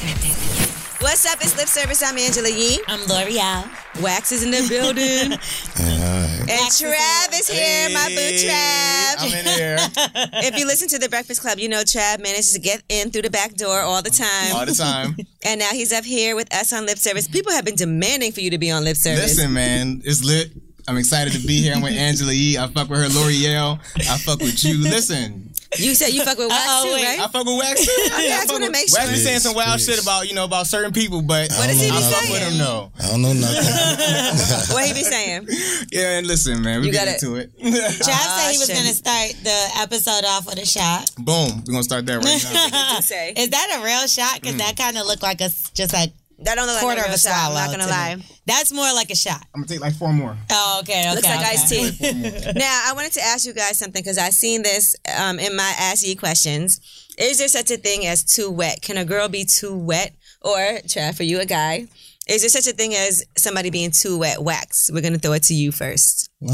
What's up? It's Lip Service. I'm Angela Yee. I'm L'Oreal. Wax is in the building. Right. And Trav is here, my boo Trav. I'm in here. If you listen to The Breakfast Club, you know Trav manages to get in through the back door all the time. All the time. And now he's up here with us on Lip Service. People have been demanding for you to be on Lip Service. Listen, man, it's lit. I'm excited to be here. I'm with Angela Yee. I fuck with her, L'Oreal. I fuck with you. Listen. You said you fuck with Wax too, right? I fuck with Wax too. Okay, I just want to make sure. Wax be saying some wild shit about certain people, but what does he be I fuck saying? with him, no. I don't know nothing. What he be saying? Yeah, and listen, man, we get into it. Trav said he was going to start the episode off with a shot. Boom. We're going to start that right now. Is that a real shot? Because that kind of looked like just like that don't look quarter like a of a shot. swallow. I'm not going to lie. That's more like a shot. I'm going to take like 4 more. Oh, okay. Looks like iced tea. Now, I wanted to ask you guys something because I seen this in my Ask Ye questions. Is there such a thing as too wet? Can a girl be too wet? Or, Trav, for you, a guy, is there such a thing as somebody being too wet? Wax, we're going to throw it to you first. I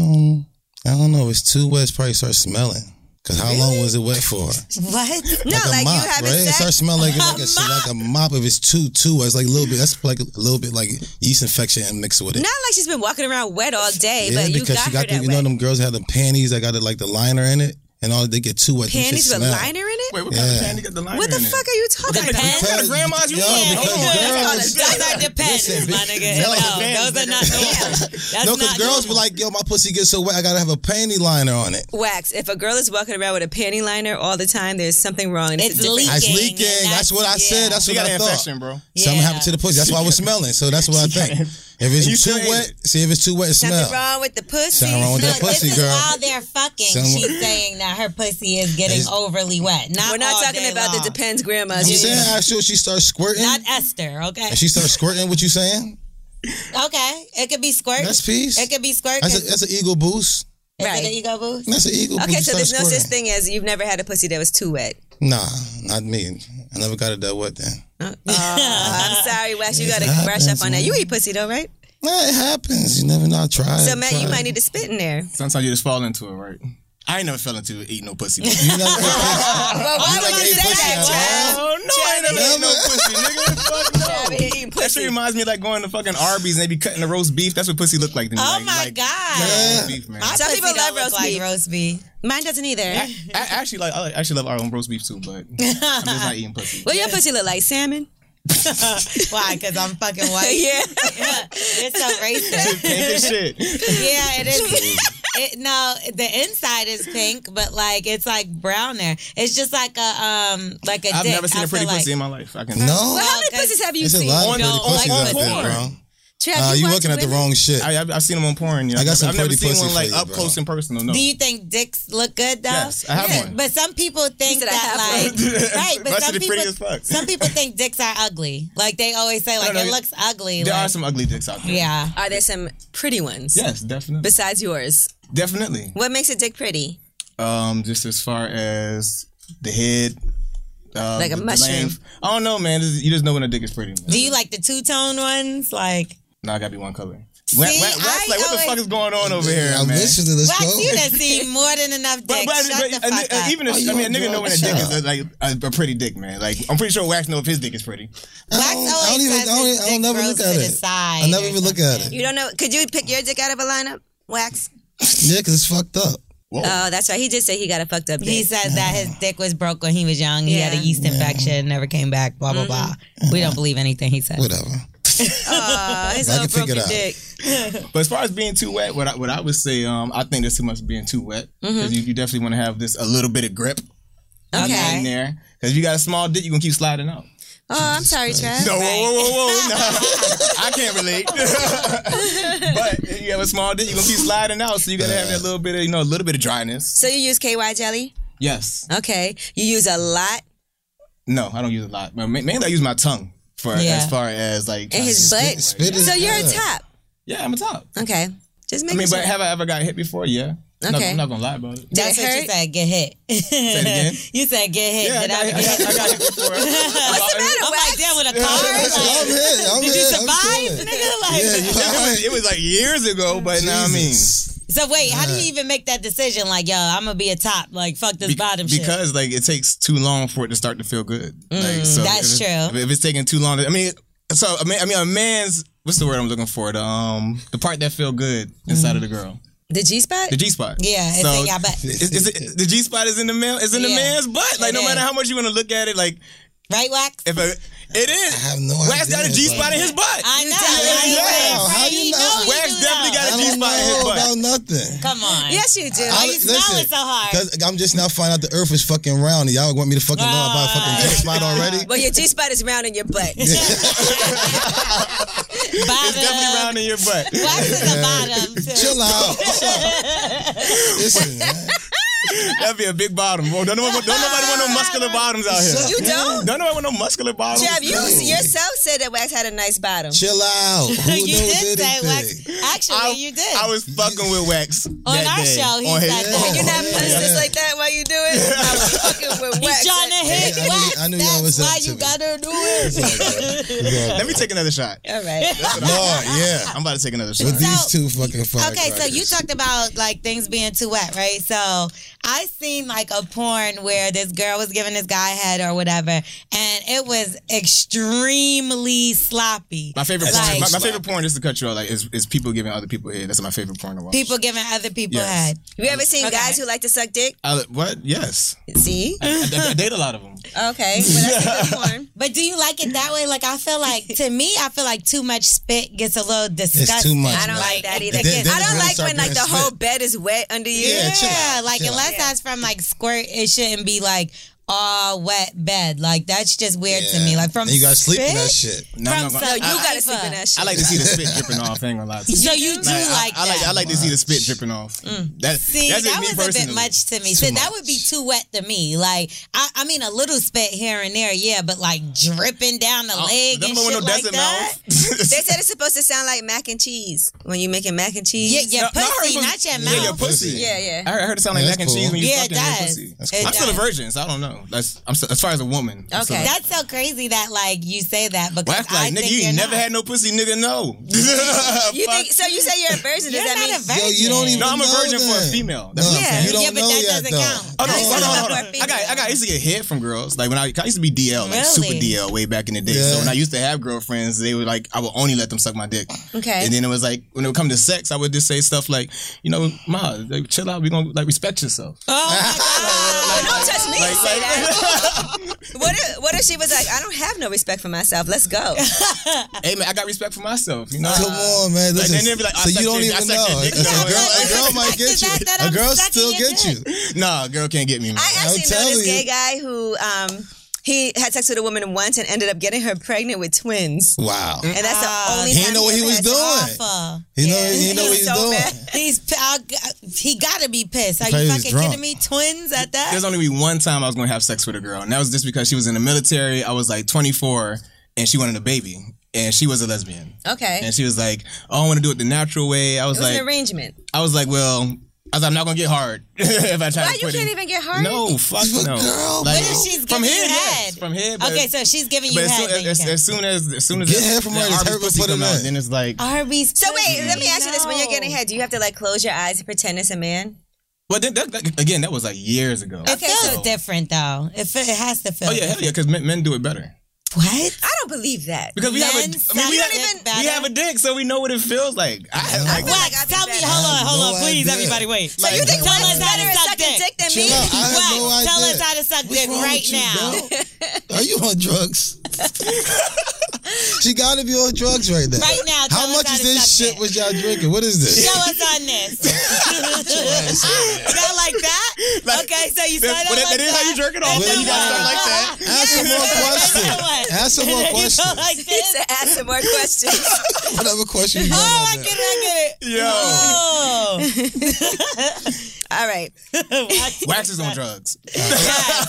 don't know. If it's too wet, it's probably start smelling. Because how long was it wet for? What? No, like mop, you haven't right? sex? It starts smelling like a mop. If it's too wet, it's like a little bit. That's like a little bit like yeast infection and mix with it. Not like she's been walking around wet all day, Yeah, but you because got she her got that you wet. know them girls that have the panties that got like the liner in it, and all they get too wet. Panties with smell. liner in it? Wait, what kind of panty got the liner What the in it? fuck are you talking about? What kind of grandmas you Those are depends, my nigga. No, those are not normal. No, because girls be like, yo, my pussy gets so wet, I gotta have a panty liner on it. Wax, if a girl is walking around with a panty liner all the time, there's something wrong. And It's a different- It's leaking. leaking. That's what I said. That's She what got I an thought. infection, bro. Something happened to the pussy. That's why I was smelling. So that's what I think. If You it's too still wet, see if it's too wet, it Something smells. wrong with the pussy. Something wrong with that pussy, this girl. is while they're fucking. She's saying that her pussy is getting overly wet. We're not all talking day about long. the depends grandmas. I'm saying actually she starts squirting. Not Esther, okay? And she starts squirting, what you saying? Okay, it could be squirt. That's peace. It could be squirt. That's an ego boost. Is Right. it an ego boost? That's an ego boost. Okay, You so start there's no such squirting. thing as you've never had a pussy that was too wet. Nah, not me. I never got it that wet then. I'm sorry, Wax. You got to It brush up happens, on that. man. You eat pussy though, right? Nah, it happens. You never know. Try it. So, Matt, you try might it. need to spit in there. Sometimes you just fall into it, right? I ain't never fell into eating no pussy. You never Well, why You would like you ate say pussy that, out Trav? Oh, no, I ain't never ate no pussy, nigga. Fuck no. Trav ain't eating That pussy. shit reminds me of like going to fucking Arby's and they be cutting the roast beef. That's what pussy look like to me. Oh like, my like, God. roast beef, man. My Some pussy people don't love look roast beef. roast beef. Mine doesn't either. I actually love our own roast beef too, but I'm just not eating pussy. Well, your pussy look like salmon. Why? Because I'm fucking white? Yeah. It's so racist. Pink as shit. Yeah, it is. No, the inside is pink, but like it's like brown there. It's just like a I've dick. never seen I a pretty feel pussy like. in my life. I can No. Well, how many Okay. pussies have you There's a seen? lot of pretty On pussies out there, porn. bro. Trav, You watch looking at the women? wrong shit. I've seen them on porn. You know? I got some I've never pretty seen pussy one like for you, up bro. close and personal. No. Do you think dicks look good though? Yes, I have one. But some people think said I that have like right, but Must some be pretty as people fuck. some people think dicks are ugly. Like they always say, like No, it looks ugly. There like, are some ugly dicks out there. Yeah. Are there some pretty ones? Yes, definitely. Besides yours? Definitely. What makes a dick pretty? Just as far as the head. Like a the mushroom. length. I don't know, man. You just know when a dick is pretty. Man. Do you like the two-tone ones? Like No, I gotta be one color. See, Wax, I like, what the always- fuck is going on over here, I'm man? listening. Let's Wax, go. you done seen more than enough dicks. Shut the fuck up. even if, you I mean, a on nigga know when a drugs? dick Shut is like a pretty dick, man. Like, I'm pretty sure Wax know if his dick is pretty. Wax I always don't even- says I don't- his I don't dick never grows look at to the it. side I never or even look at something. it. You don't know? Could you pick your dick out of a lineup? Wax? Yeah, because it's fucked up. Whoa. Oh, that's right. He just said he got a fucked up dick. He said that his dick was broke when he was young. He had a Yeah. yeast infection, never came back, blah, blah, blah. We don't believe anything he said. Whatever. Oh, his I little can figure broken it out. dick. But as far as being too wet, what I would say, I think there's too much being too wet. Because you definitely want to have this a little bit of grip in Okay. there. Because if you got a small dick, you're going to keep sliding out. Oh, I'm sorry, Trav. No, whoa. No. I can't relate. But if you have a small dick, you're going to keep sliding out. So you got to have that little bit of, a little bit of dryness. So you use KY jelly? Yes. Okay. You use a lot No, I don't use a lot. But mainly I use my tongue for as far as like. in his butt. spit is So you're a good. top. Yeah, I'm a top. Okay. Just I make mean, sure. but have I ever got hit before? Yeah. Okay. I'm not gonna lie about it. That's Did it what you hurt? said, get hit. Say it again. You said get hit. Yeah, Did I I get hit? got hit before. What's the matter, I'm Wax? like, damn, with a car? I'm Like, here. I'm did you here. survive, I'm chilling. nigga? Like, Yeah, you all right? It was like years ago, but now I mean, Jesus. So wait, how do you even make that decision? Like, yo, I'm gonna be a top. Like, fuck this bottom shit. Because like it takes too long for it to start to feel good. Like, so that's true. If it's taking too long, a man's what's the word I'm looking for? The part that feel good inside of the girl. The G-spot? The G-spot. Yeah, it's in your butt. The G-spot is in the man's butt. Like, no matter how much you want to look at it, like... Right, Wax? It is. I have no idea. Wax got a G-spot in his butt. I know. How do you know? Wax definitely got a G-spot in his butt. About nothing. Come on. Yes, you do. Why you smelling so hard? Because I'm just now finding out the earth is fucking round and y'all want me to fucking know about a fucking G-spot already? Well, your G-spot is round in your butt. It's definitely round in your butt. Wax is the bottom, too. Chill out. Listen, man. That'd be a big bottom. Well, don't nobody want no muscular bottoms out here. You don't? Don't nobody want no muscular bottoms. Jeff, you yourself said that Wax had a nice bottom. Chill out. Who You knows did say anything? Wax. Actually, you did. I was fucking with Wax On that our day. show, he On his- said that. You're not putting this like that while you do it? I was fucking with Wax. He's trying to hit I knew- Wax. I knew y'all was That's up why to you me. gotta do it. Let me take another shot. All right. Lord, yeah. I'm about to take another shot. With these So- two fucking firecrackers. Okay, so you talked about like things being too wet, right? So I seen like a porn where this girl was giving this guy head or whatever, and it was extremely sloppy. My favorite Like- porn. My favorite porn, just to cut you off, like is people giving other people head. That's my favorite porn to watch. People giving other people Yes. head. You ever seen guys who like to suck dick? What? Yes. See? I date a lot of them. Okay. Well, that's a good porn. But do you like it that way? Like I feel like I feel like too much spit gets a little disgusting. It's too much. I don't like that either. Then I don't it's like really when like the start getting whole spit. bed is wet under you. Yeah, chill out, like chill out. unless that's from like squirt, it shouldn't be like all wet bed. Like that's just weird to me. Like from And you gotta sleep in that spit? shit. No, I'm From not gonna- No, you gotta sleep in that shit. I like to see the spit dripping off. I ain't gonna lie to you. So you do like that. I like to see the spit dripping off. That's See, just that me was a personally. bit much to me. So that would be too wet to me. Like, I mean, a little spit here and there, yeah, but like dripping down the leg and Remember when shit no like desert that. They said it's supposed to sound like mac and cheese when you making mac and cheese. Yeah, your No, I heard pussy, it was- not your Yeah, your mouth. pussy. Yeah. I heard it sound like Yeah, mac and that's cheese cool. when you Yeah, fucking it your does. pussy. It I'm still a does. virgin, so I don't know. I'm still, as far as a woman. I'm still- Okay. That's so crazy that like you say that because Wax like, I nigga, think you you're ain't never not. had no pussy, nigga, no. You think so? You say you're a virgin. Does You're that not mean a virgin. Yo, you don't even No, I'm a know virgin for a that. female. That's what I'm No, saying. you don't Yeah, but know that yet, doesn't though. count. Hold on. This is I not used to get hit from girls. Like when I used to be DL, like Really? super DL way back in the day. Yeah. So when I used to have girlfriends, they were like, I would only let them suck my dick. Okay. And then it was like, when it would come to sex, I would just say stuff like, you know, ma, like, chill out. We gonna like respect yourself. Oh my Don't touch me and say that. Like, What if she was like, I don't have no respect for myself. Let's go. hey man, I got respect for myself. You know. Come on, man. Listen, then they'd be like, I so suck you don't your- I even suck know. your dick. A No, girl might get Is you. that A I'm girl sucking still your get you. Nah, girl can't get me, man. I actually know telling this you. gay guy who he had sex with a woman once and ended up getting her pregnant with twins. Wow. And that's the only He time didn't know what he was had doing. sex. awful. He know what he was so doing. mad. He gotta be pissed. Are Probably you was fucking drunk. kidding me? Twins at that? There's only be one time I was gonna have sex with a girl, and that was just because she was in the military. I was like 24, and she wanted a baby, and she was a lesbian. Okay. And she was like, "Oh, I want to do it the natural way." I was It was like, an arrangement. well, I'm not gonna get hard if I try Why to you put can't it. even get hard? No, fuck You a no. girl, Like, What if she's from giving you head? Yes, head? from head. But, Okay, so she's giving you but head. then you can. as soon as Get head from her, the just Arby's hurt, but pussy put it come out, in. then it's like, Arby's. So wait, let me ask you this: when you're No. getting head, do you have to like close your eyes and pretend it's a man? well, again, that was like years ago. It feels So- different though. It has to feel. Oh yeah, hell yeah, because men do it better. What? I don't believe that. Because we have Men we suck have, it better? we have a dick, so we know what it feels like. I feel like Wax, I'd be tell me. better. Hold have on, no please, idea. everybody, wait. So you think Tell Wax us is how better to at suck sucking dick. dick than Chill me? out. I have Wax, no idea. tell us how to suck What's dick wrong right with you, now. bro? Are you on drugs? She gotta be on drugs right now. Right now, How tell us much how is to this suck shit dick. was y'all drinking? What is this? Show us on this. Not like that? Like, Okay, so you start But out like that is how you jerk it off. And So then you gotta start what? like that. Ask some more questions. And then what? Ask some more You go questions. like He this. said, ask some more questions. Whatever question you got Oh, on I that. get it. Yo, All right. Oh. Wax is on drugs.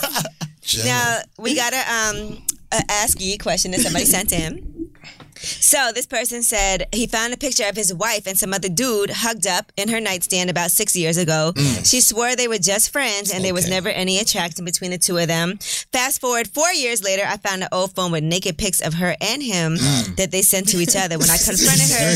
Jello. Now we got a ask ye question that somebody sent in. So this person said he found a picture of his wife and some other dude hugged up in her nightstand about 6 years ago. She swore they were just friends and there was never any attraction between the two of them. Fast forward 4 years later, I found an old phone with naked pics of her and him that they sent to each other. When I confronted her,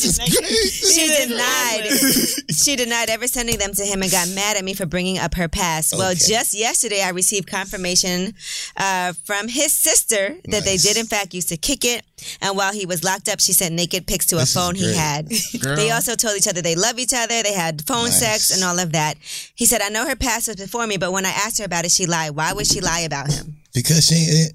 she denied ever sending them to him and got mad at me for bringing up her past. Well, just yesterday I received confirmation from his sister that they did in fact used to kick it. And while he was locked up, she sent naked pics to a phone he had. They also told each other they love each other. They had phone sex and all of that. He said, I know her past was before me, but when I asked her about it, she lied. Why would she lie about him? Because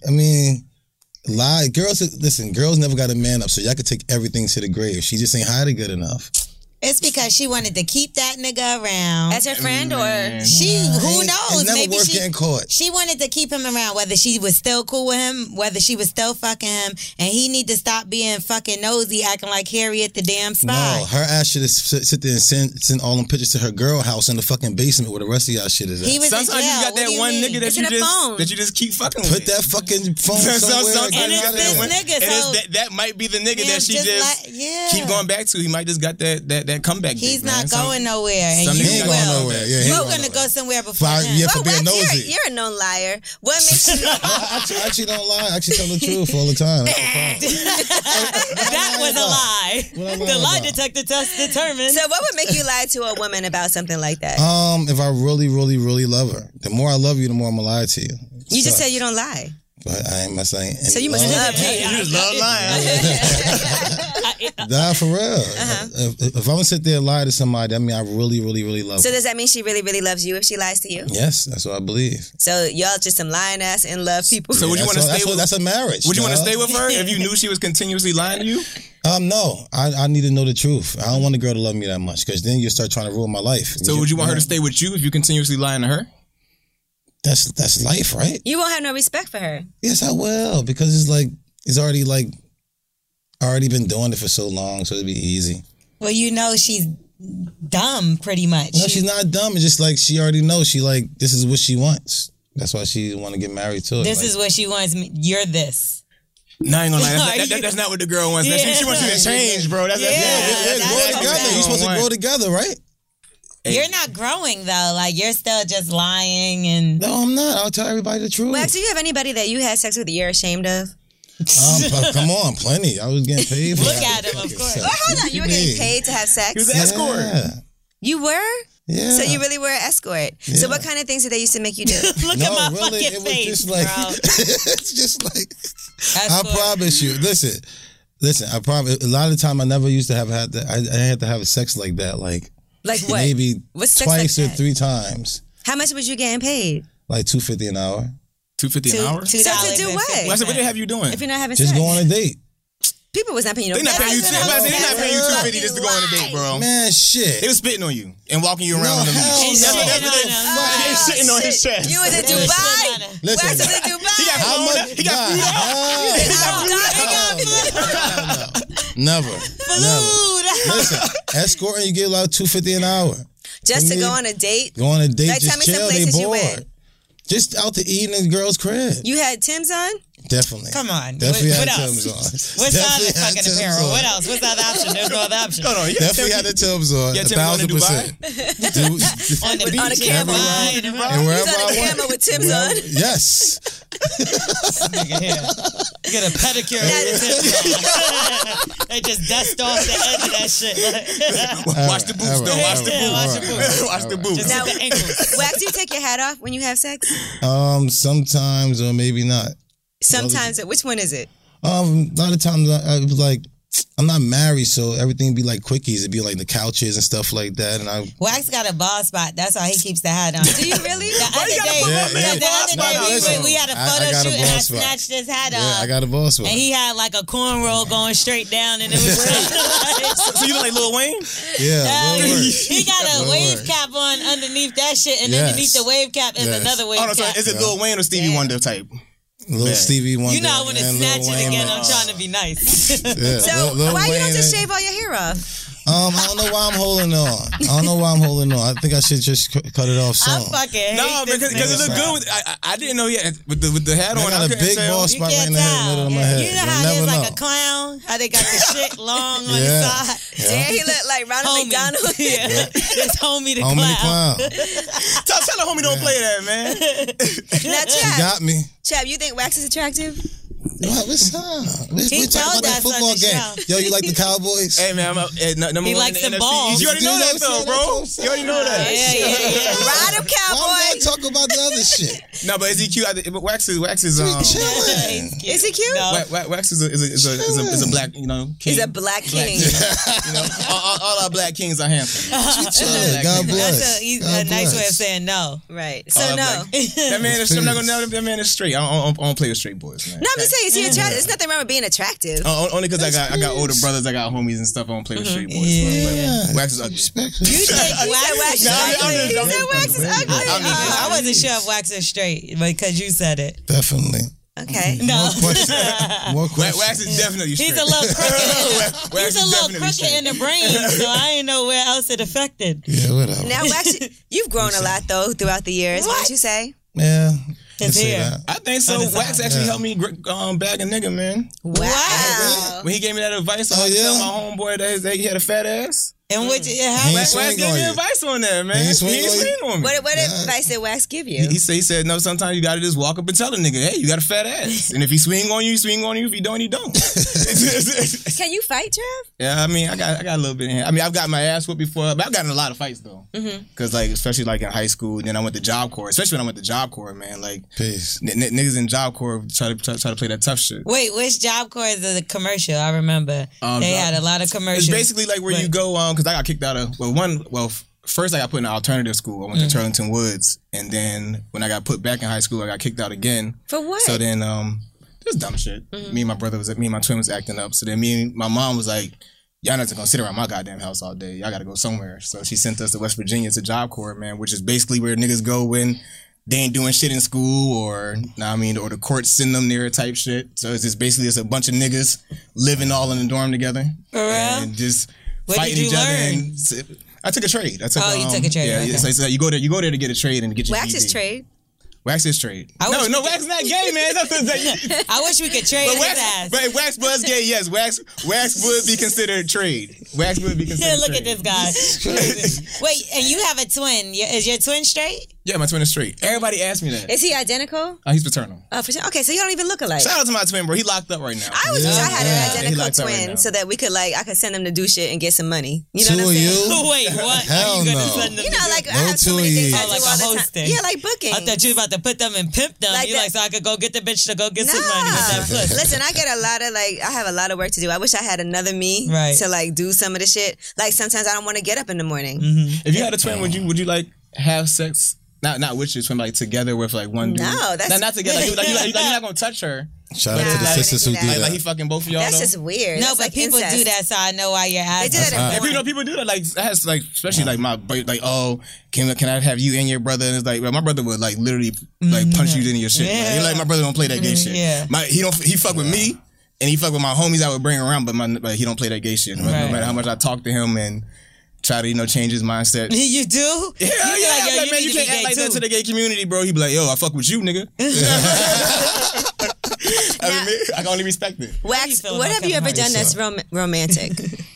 lie. Girls never got a man up, so y'all could take everything to the grave. She just ain't hiding good enough. It's because she wanted to keep that nigga around. As her friend or? Who knows? It's never Maybe worth getting caught. She wanted to keep him around, whether she was still cool with him, whether she was still fucking him, and he need to stop being fucking nosy, acting like Harriet the damn spy. No, her ass should have sit there and send all them pictures to her girl house in the fucking basement where the rest of y'all shit is at. He was Sometimes in jail. you got What that do you one mean? nigga that you just keep fucking with. Put that fucking phone somewhere. And it's this nigga, so that might be the nigga that she just keep going back to. He might just got that comeback. He's dick, not man. going nowhere, and some you He ain't going will. nowhere. Yeah, he You're ain't gonna go somewhere before Fire- him. yeah, for Well, being Wax, nosy. you're a known liar. What makes you? I actually don't lie. I actually tell the truth all the time. That was a lie. What I The lying lie about? detector test determined. So what would make you lie to a woman about something like that? If I really, really, really love her, the more I love you, the more I'm gonna lie to you. You just said you don't lie. But I ain't saying. So you must love me. You just love lying. Nah, for real. If I'm gonna sit there and lie to somebody, that mean I really, really, really love So her. does that mean she really, really loves you if she lies to you? Yes, that's what I believe. So y'all just some lying ass in love people. So would you want to stay with? That's a marriage. Would you want to dog. stay with her if you knew she was continuously lying to you? No. I need to know the truth. I don't want a girl to love me that much because then you start trying to ruin my life. So would you want her to stay with you if you continuously lying to her? That's life, right? You won't have no respect for her. Yes, I will because it's already been doing it for so long, so it'd be easy. Well, you know she's dumb, pretty much. No, she's not dumb. It's just like she already knows. She this is what she wants. That's why she want to get married to it. This is what she wants me. You're this. No, I ain't gonna lie. That's not what the girl wants. Yeah. She wants you to change, bro. That's grow together. You're supposed to grow together, right? You're not growing though. Like you're still just lying and. No, I'm not. I'll tell everybody the truth. Wax, do you have anybody that you had sex with that you're ashamed of? Come on, plenty. I was getting paid for Look that. at him, of course. Oh, hold on. You were getting paid to have sex? He was an escort. Yeah. You were? Yeah. So you really were an escort. Yeah. So what kind of things did they used to make you do? Look No, at my really, fucking it was face, just like bro. it's just like I Escort. promise you. Listen. I promise. A lot of the time, I never used to have had that. I had to have sex like that, like What? maybe What's sex twice like or that? 3 times, How much was you getting paid? like $2.50 an hour. $2.50 an hour. So to do what? Well, I said, what they have you doing? If you're not having Just sex. go on a date. People was not paying you no They not paying you. money. They're not paying you $2.50 just to go on a date, bro. Man, shit. They was spitting on you and walking you around on the hell beach. no. That's what they Shitting shitting on his chest. You was in They was Dubai? shitting on her. Listen. Wax was in Dubai? He got How food. much? He got food. Never. Food. Listen, escorting, you get like $2.50 an hour. Just to Me? go on a date? Go on a date, Like, tell just me some chill. They places you bored. went. Just out to eat in the girl's crib. You had Tim's on? Definitely. Come on. Definitely What had else? Timbs on. What's the other Definitely had fucking Timbs apparel? on. What else? What's the other option? There's no other option. No, you Definitely had the Timbs on. Yeah, Timbs on in 1,000%. On the beach. On the camera. And He's wherever on I the camera went. with Tim's on. Yes. Nigga here. Get a pedicure. with Timbs on. They just dust off the edge of that shit. Watch the boots, though. Watch the Yeah, watch the boots. boots. Watch the boots. Just Now- hit the ankles. Wax, do you take your hat off when you have sex? Sometimes or maybe not. Sometimes. Which one is it? A lot of times I was like, I'm not married, so everything be like quickies. It'd be like the couches and stuff like that. And I Wax got a bald spot. That's why he keeps the hat on. Do you really? The other you gotta day, put my man the other bald day spot? Listen, we had a I photo got a shoot and I bald spot. snatched his hat yeah, off. I got a boss one. And he had like a cornrow going straight down, and it was So you look like Lil Wayne? Yeah, Lil Wayne. he got a Lil wave Wayne. cap on underneath that shit, and Yes. underneath the wave cap is Yes. another wave Oh, no, so cap. is it Lil Wayne or Stevie Wonder type? Little Yeah. Stevie Wonder. You know I want to and snatch Lil it Wayne, again. I'm trying to be nice. Yeah, So Lil why you don't Wayne just and- shave all your hair off? I don't know why I'm holding on. I think I should just cut it off soon. I fucking hate No, this because it nigga. looked good. I didn't know yet with the hat on. I got a couldn't big tell. bald You spot right can't in the middle of my tell. head. You know You'll how never there's know. like a clown? How they got the shit long on the Yeah. side? Damn, he looked like Ronald Homie. McDonald. Yeah. It's homie the Homie the clown. clown. Tell the homie don't play that, man. Now, You Chab, got me. you think Wax is attractive? What's up? We He talking told about that us on football the game. show. Yo, you like the Cowboys? Hey man, number He one likes in them the NFC. balls. You already know that though, bro. You already know that. Yeah. Ride him, Why cowboy. we gotta talk about the other shit? No, but is he cute? Wax is Chilling. Is he cute? No. Wax is a black, king. He's a black king. all our black kings are handsome. Chilling. God bless. He's God a nice way of bless. saying no. Right. So, All no. our black- That man is. I'm not gonna know that man is straight. I don't play with straight boys, man. No, I'm just saying, is he attractive? There's nothing wrong with being attractive. Only because I got older brothers, I got homies and stuff. I don't play with straight boys. Yeah. Wax is ugly. Respect. You think Wax is No, I'm straight? just- He I'm said just- Wax is ugly. I wasn't sure if Wax is straight because you said it. Definitely. Okay. No. More questions. Wax is definitely straight. He's a little crooked. Wax He's a is little definitely crooked straight. in the brain, so I didn't know where else it affected. Yeah, whatever. Now, Wax, you've grown a lot, though, throughout the years. What did you say? Yeah. you His can say hair. that. I think so. Wax actually helped me bag a nigga, man. Wow. When he gave me that advice, I Oh, was yeah? telling my homeboy that he had a fat ass. And which He how ain't Wax swing gave on me you. advice on that, man. He He ain't swing ain't on you? swing on me. What advice did Wax give you? He said, no, sometimes you gotta just walk up and tell a nigga, hey, you got a fat ass. And if he swing on you, he swing on you. If he don't, he don't. Can you fight, Trev? Yeah, I mean, I got a little bit in here. I mean, I've got my ass whooped before, but I've gotten in a lot of fights though. Cause like, especially like in high school, and then I went to Job Corps. Especially when I went to Job Corps, man. Like, Peace. niggas in Job Corps try to play that tough shit. Wait, which Job Corps is the commercial? I remember they had a lot of commercials. It's basically like where you go, cause I got kicked out of first I got put in an alternative school. I went to Turlington Woods, and then when I got put back in high school, I got kicked out again. For what? So then, just dumb shit. Me and my twin was acting up. So then me and my mom was like, y'all not gonna sit around my goddamn house all day. Y'all gotta go somewhere. So she sent us to West Virginia to Job Corps, man, which is basically where niggas go when they ain't doing shit in school or the courts send them there type shit. So it's just basically a bunch of niggas living all in the dorm together. For real? And just What fighting did you each other. learn? And I took a trade. You took a trade, Yeah, okay. so you go there to get a trade and get your Wax GED. is trade. Wax is trade. I wish No, we Wax is not gay, man. I wish we could trade his ass. But Wax was gay, yes. Wax would be considered trade. Wax would be considered Yeah, look trade. at this guy. Wait, and you have a twin. Is your twin straight? Yeah, my twin is straight. Everybody asked me that. Is he identical? Oh, he's paternal. Oh, for sure. Okay, so you don't even look alike. Shout out to my twin, bro. He locked up right now. I wish I had Yeah. an He identical locked up right twin now. so that we could I could send them to do shit and get some money. You know Two what I'm of saying? you? Wait, what? Hell Are you gonna no. send them You to know, do? like I No have so many two things of I you. do like all a the time. hosting. Yeah, like booking. I thought you was about to put them and pimp them. Like You that. like, so I could go get the bitch to go get some money with that Nah. puss. Listen, I get a lot of I have a lot of work to do. I wish I had another me Right. to do some of the shit. Like sometimes I don't want to get up in the morning. If you had a twin, would you like have sex? Not with your twin, like together with one dude. No, that's- not together. You're not gonna touch her. Shout out Nah, to the I sisters who wouldn't do do Like that. he fucking both of y'all. That's though? just weird. No, That's but like people incest. do that, so I know why you're asking. They do that in Yeah, porn. people do that. Like it has especially my oh, can I have you and your brother? And it's like, well, my brother would literally punch you into your shit. Yeah. Like, my brother don't play that gay shit. Yeah. He fuck with me and he fuck with my homies I would bring around, but he don't play that gay shit. No Right. matter how much I talk to him and try to change his mindset. You do? Yeah, You be yeah. like, yo, Like, man, need you to can't be act like gay that too. to the gay community, bro. He be like, yo, I fuck with you, nigga. I can only respect it. Wax, feel what about have you ever Kevin done that's romantic?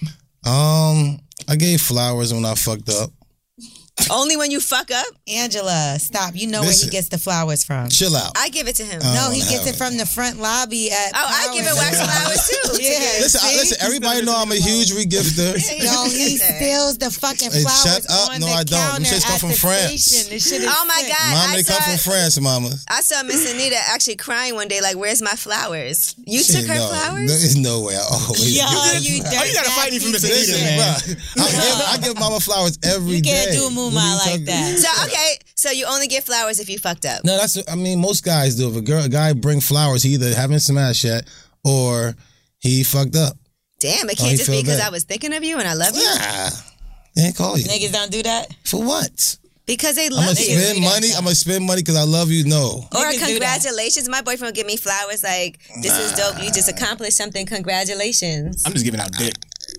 I gave flowers when I fucked up. Only when you fuck up? Angela, stop. You know where Listen. he gets the flowers from. Chill out. I give it to him. No, he Oh, gets hell it from the front lobby at I give it Wax flowers too. Yeah. Listen, everybody know I'm a huge regifter. No, he steals the fucking Hey, flowers shut up. on No, the I don't. Them counter shits come at from the France. station. This shit is Oh my sick. God. Mama, I they come saw- from France, mama. I saw Miss Anita actually crying one day, like, where's my flowers? You took her no, flowers? There's no way. I always Yo, give you them. dirty. Oh, you gotta fight me from Miss Anita, Listen, man. bro. I give mama flowers every day. You can't do a What muma are you like talking- that. So, okay, so you only get flowers if you fucked up. No, most guys do. If a guy bring flowers, he either haven't smashed yet or he fucked up. Damn, it Oh, can't he just be feel because bad. I was thinking of you and I love you? Nah, they ain't call you. Niggas don't do that. For what? Because they I'm love gonna you. spend money. I'm gonna spend money because I love you. No. Or Niggas do that. congratulations. My boyfriend will give me flowers like, this is dope. You just accomplished something. Congratulations. I'm just giving out dick.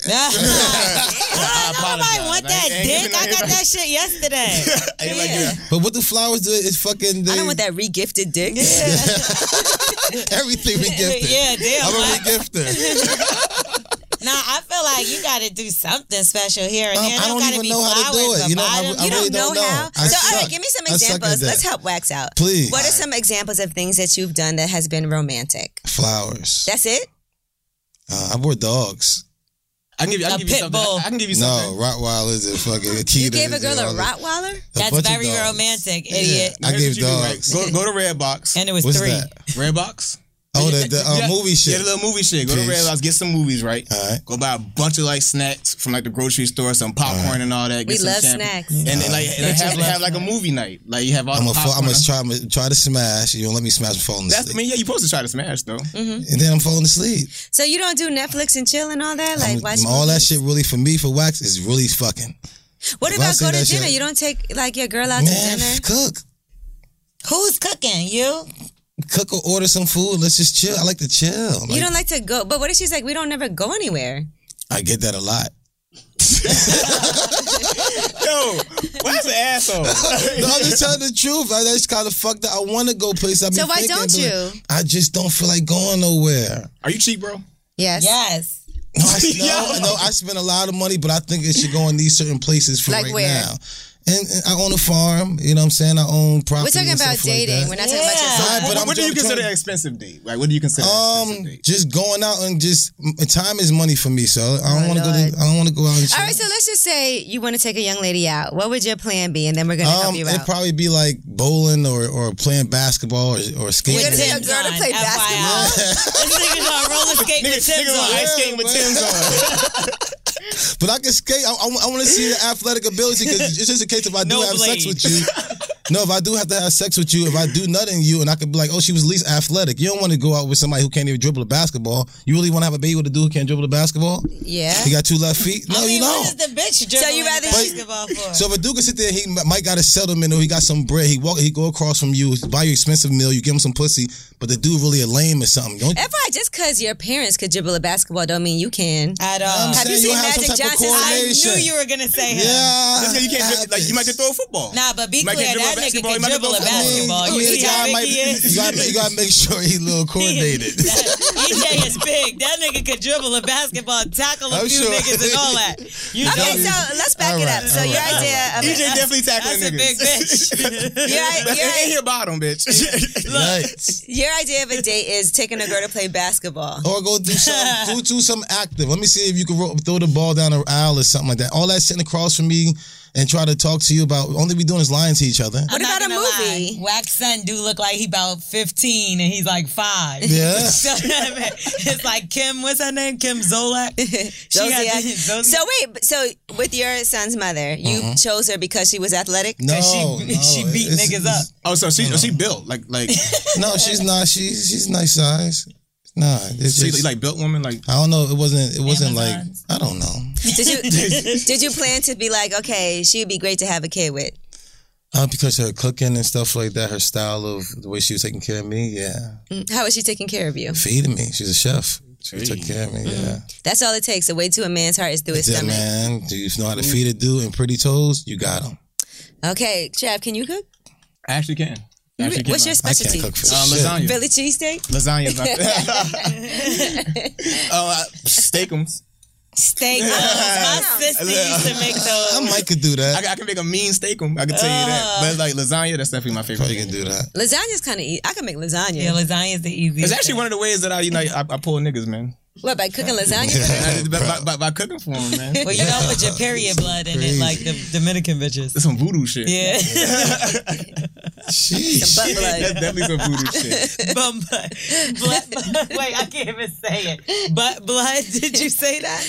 Nobody want that dick. I got that shit yesterday. But what the flowers do is fucking. I don't want that regifted dick. Everything regifted. Yeah, damn. I'm a regifter. Nah, I feel like you got to do something special here and there. I don't even know how to do it. You know, I really don't know. How? So, all right, give me some examples. Let's help Wax out. Please. What are some examples of things that you've done that has been romantic? Flowers. That's it? I bore dogs. I can give you something. I can give you something. No, Rottweilers and fucking Akita. You gave a girl a Rottweiler? That's very romantic, idiot. I gave dogs. Go to Redbox. And it was What's 3. that? Redbox? Oh, the movie shit. Yeah, the little movie shit. Go to Redbox, get some movies, right? All right. Go buy a bunch of like snacks from like the grocery store, some popcorn and all that. We Get some love champagne. snacks. And have like a movie night. Like you have all the I'm popcorn. gonna try to smash. You don't let me smash and falling asleep. I mean, yeah, you're supposed to try to smash though. And then I'm falling asleep. So you don't do Netflix and chill and all that? Like watch all that movies? shit really for me for Wax is really fucking. What If I about see go to that dinner? shit- You don't take like your girl out to dinner? Cook. Who's cooking? You? Cook or order some food. Let's just chill. I like to chill. You don't like to go, but what if she's like, we don't never go anywhere? I get that a lot. Yo, why's an asshole? No, I'm just telling the truth. That's kind of fucked up. I want to go places. So why don't you? I just don't feel like going nowhere. Are you cheap, bro? Yes. Yes. No, I spend a lot of money, but I think it should go in these certain places for Like right where? now. And I own a farm, you know what I'm saying? I own property. We're talking and about stuff like dating. that. We're not talking about your Right, but What do you consider an expensive date? Like, what do you consider an expensive date? Just going out and just time is money for me, so I don't want to go. I don't want to go out and chill. All right, so let's just say you want to take a young lady out. What would your plan be? And then we're gonna help you It'd out. probably be like bowling or playing basketball or skating. You're gonna take a girl to play basketball? This nigga gonna roller skate with Tim's Niggas on. on ice skating with Tim's on. But I can skate. I want to see your athletic ability because it's just in case if I do No have sex blade. with you. No, if I do have to have sex with you, if I do nut in you, and I could be like, oh, she was at least athletic. You don't want to go out with somebody who can't even dribble a basketball. You really want to have a baby with a dude who can't dribble a basketball? Yeah. He got 2 left feet? No, I mean, you don't. what is the bitch dribbling you rather- basketball for? So if a dude can sit there, he might got a settlement or he got some bread. He go across from you, buy you expensive meal, you give him some pussy, but the dude really a lame or something. Don't Just because your parents could dribble a basketball don't mean you can. At all. Have you saying seen have some Magic type of Johnson's- I coordination. knew you were gonna say him. Yeah. That's 'cause you can't like you might just throw a football. Nah, but be Might clear, can dribble that a nigga basketball, can he might dribble a can throw a basketball. I mean, You see the how guy big might- he is? You gotta make sure he's a little coordinated. EJ is big. That nigga could dribble a basketball, tackle a I'm few sure. niggas and all that. You Okay, know, so let's back All it right, up. So all your right. idea of EJ definitely tackling that's a niggas. big bitch. Ain't here bottom, bitch. Right. your idea of a date is taking a girl to play basketball. Or go do some active. Let me see if you can throw the ball down the aisle or something like that. All that sitting across from me and try to talk to you about. Only we doing is lying to each other. What about a movie? Wax son do look like he about 15 and he's like 5. Yeah. So, it's like Kim, what's her name? Kim Zolak. Zodiac. So wait, so with your son's mother, you chose her because she was athletic? No, she beat it's- niggas up. Oh, so she built like No, she's not. She's nice size. Nah, it's she just, like built woman like. I don't know. It wasn't like Amazons. I don't know. Did you plan to be like, okay, she'd be great to have a kid with? Because her cooking and stuff like that, her style of the way she was taking care of me, yeah, How was she taking care of you? feeding me. She's a chef. She took care of me, yeah. That's all it takes. The way to a man's heart is through his Yeah, stomach. man. Do you know how to feed a dude and pretty toes? You got them. Okay, Trav, can you cook? I actually can. What's your I can't specialty? cook for shit. Lasagna. Philly cheesesteak? Lasagna's not. Steakums. Steak. My sister used to make those. I might could do that. I can make a mean steakum. I can tell you that. But like lasagna, that's definitely my favorite. Probably can do that. Lasagna's kind of easy. I can make lasagna. Yeah, lasagna is the easiest. It's actually one of the ways that I pull niggas, man. What, by cooking lasagna? by cooking for them, man. Well, you don't put your period blood in it like the Dominican bitches. That's some voodoo shit. Yeah. Sheesh. Butt blood. That's definitely some voodoo shit. blood. Wait, I can't even say it. Butt blood. Did you say that?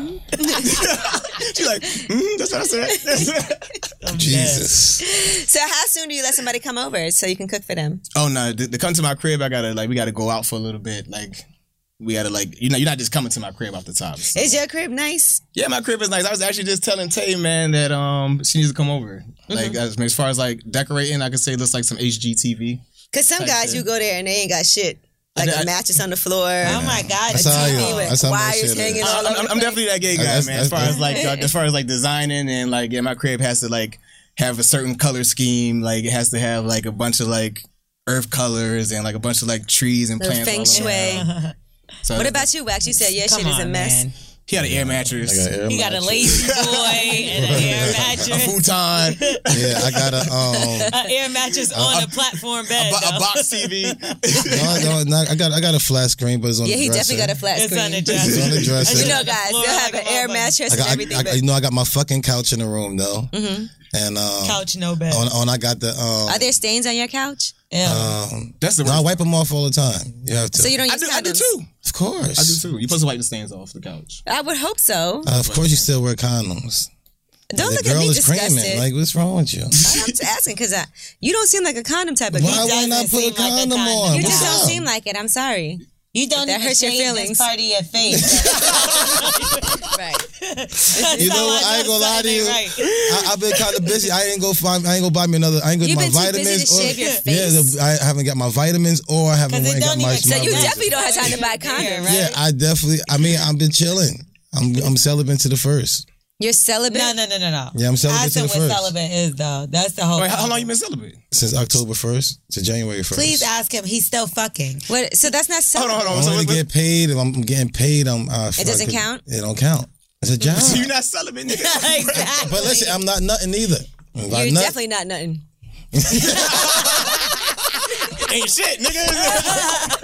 She's like, that's what I said. Jesus. So how soon do you let somebody come over so you can cook for them? Oh no, to come to my crib, we gotta go out for a little bit. Like we gotta you're not just coming to my crib off the top. So. Is your crib nice? Yeah, my crib is nice. I was actually just telling Tay, man, that she needs to come over. Like as far as like decorating, I could say it looks like some HGTV. Because some guys, you go there and they ain't got shit. Like a mattress on the floor. Oh my God. That's how I am. with That's how my wires shit hanging is. all over. I'm definitely that gay guy, That's- man. As far that's- as like designing and like my crib has to like have a certain color scheme. Like it has to have like a bunch of like earth colors and like a bunch of like trees and The plants. feng all around. shui. So What about you, Wax? You said your Come shit is a on, mess. man. he had an air mattress, He got a lazy boy and an air a mattress. futon, Yeah, I got An air mattress on a platform bed. a though. box TV. I got a flat screen, but it's on Yeah, the he dresser. definitely got a flat It's screen. on the It's dresser. on the dresser. You know, guys, Floor they'll have like an a air motherfucker. mattress and everything. but you know, I got my fucking couch in the room though, and Couch, no bed. I got the are there stains on your couch? That's the no, I worst. wipe them off all the time. You have to. So you don't I use do condoms? too. Of course. I do too. You're supposed to wipe the stains off the couch. I would hope so. Of course, you still wear condoms. Don't the look at girl me is disgusted. creaming. Like, what's wrong with you? I'm just asking because you don't seem like a condom type of Why guy. would I not doesn't put a seem like a condom condom. on? You What's just don't up? seem like it. I'm sorry. You don't That even hurts your shave feelings. this part of your face. Right. You know what? I ain't gonna lie to you. I've been kind of busy. I ain't gonna buy me another. I ain't gonna You've get my been too busy vitamins. to shave your Yeah, face? I haven't got my vitamins, or I haven't 'Cause it went and got don't my. even- So my you razor. definitely don't have time to buy condoms. Right? Yeah, I definitely. I mean, I've been chilling. I'm celibate to the first. You're celibate? No. Yeah, I'm celibate to Ask him the what first. celibate is, though. That's the whole. Wait, how long you been celibate? Since October 1st to January 1st. Please ask him. He's still fucking. What? So that's not celibate. Hold on. I'm So, only get paid. If I'm getting paid, I'm. It doesn't count? It don't count. It's a job. so you're not celibate, nigga. Exactly. But listen, I'm not nothing either. If I You're nut, definitely not nothing. Ain't shit, nigga.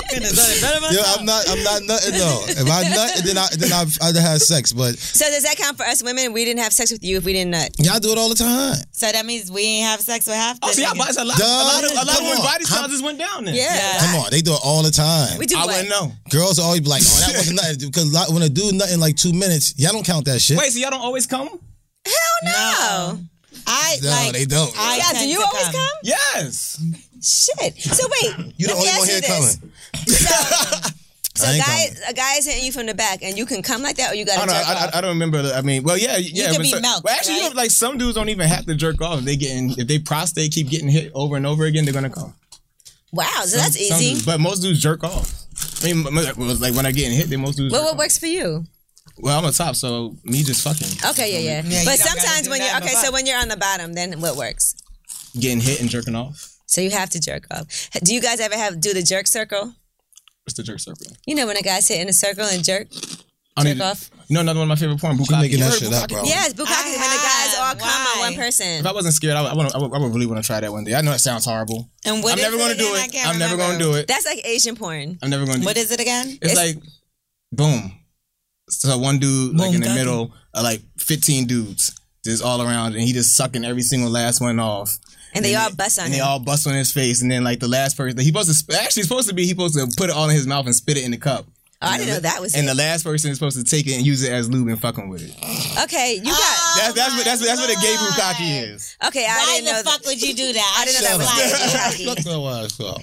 Yo, I'm not nothing though. If I nut, then I'd have sex. But So does that count for us women? We didn't have sex with you if we didn't nut. y'all do it all the time. So that means we ain't have sex with half the Oh, see, niggas. a lot Duh. of Come women's on. body sizes went down there. Yeah. Come on, they do it all the time. We do I what? wouldn't know. Girls always be like, "Oh, that wasn't nothing," because when a dude nut in like 2 minutes, y'all don't count that shit. Wait, so y'all don't always come? Hell no. No, they don't. I Yeah, do tend you to always come? Yes. Shit. So wait. You the let me only ask one you here this. coming. So I ain't a guy is hitting you from the back and you can come like that or you gotta I don't, jerk know, off? I don't remember. I mean, well, yeah. can but be so- milked, well, actually, right? you know, like some dudes don't even have to jerk off. If they prostate keep getting hit over and over again, they're gonna come. Wow, so that's Some easy. dudes, but most dudes jerk off. I mean, like when I getting hit, most dudes. Well, jerk what off. works for you? Well, I'm a top, so me just fucking Okay, yeah. Yeah, you But don't sometimes gotta do when you're that in okay, the so butt. when you're on the bottom, then what works? getting hit and jerking off. So you have to jerk off. Do you guys ever do the jerk circle? What's the jerk circle? You know when a guy's hit in a circle and jerk Jerk off? You know, another one of my favorite porn, Bukkake. making You that heard shit Bukkake? up, bro. Yes, bukkake when the guys all have. come on Why? one person. If I wasn't scared, I would really want to try that one day. I know it sounds horrible. And what I'm is never it going to do again? I it. can't I'm never remember. going to do it. That's like Asian porn. I'm never going to do What it. is it again? It's like, boom. So one dude, like in the Bukkake. middle, like 15 dudes, just all around, and he just sucking every single last one off. And they all bust on And him. they all bust on his face, and then like the last person, he supposed to put it all in his mouth and spit it in the cup. Oh, I didn't know that was And it. the last person is supposed to take it and use it as lube and fucking with it. Okay, you got. That's what a gay bukkake is. Okay, I Why didn't know. the fuck would you do that? I didn't know that was Shut bukkake. your ass up.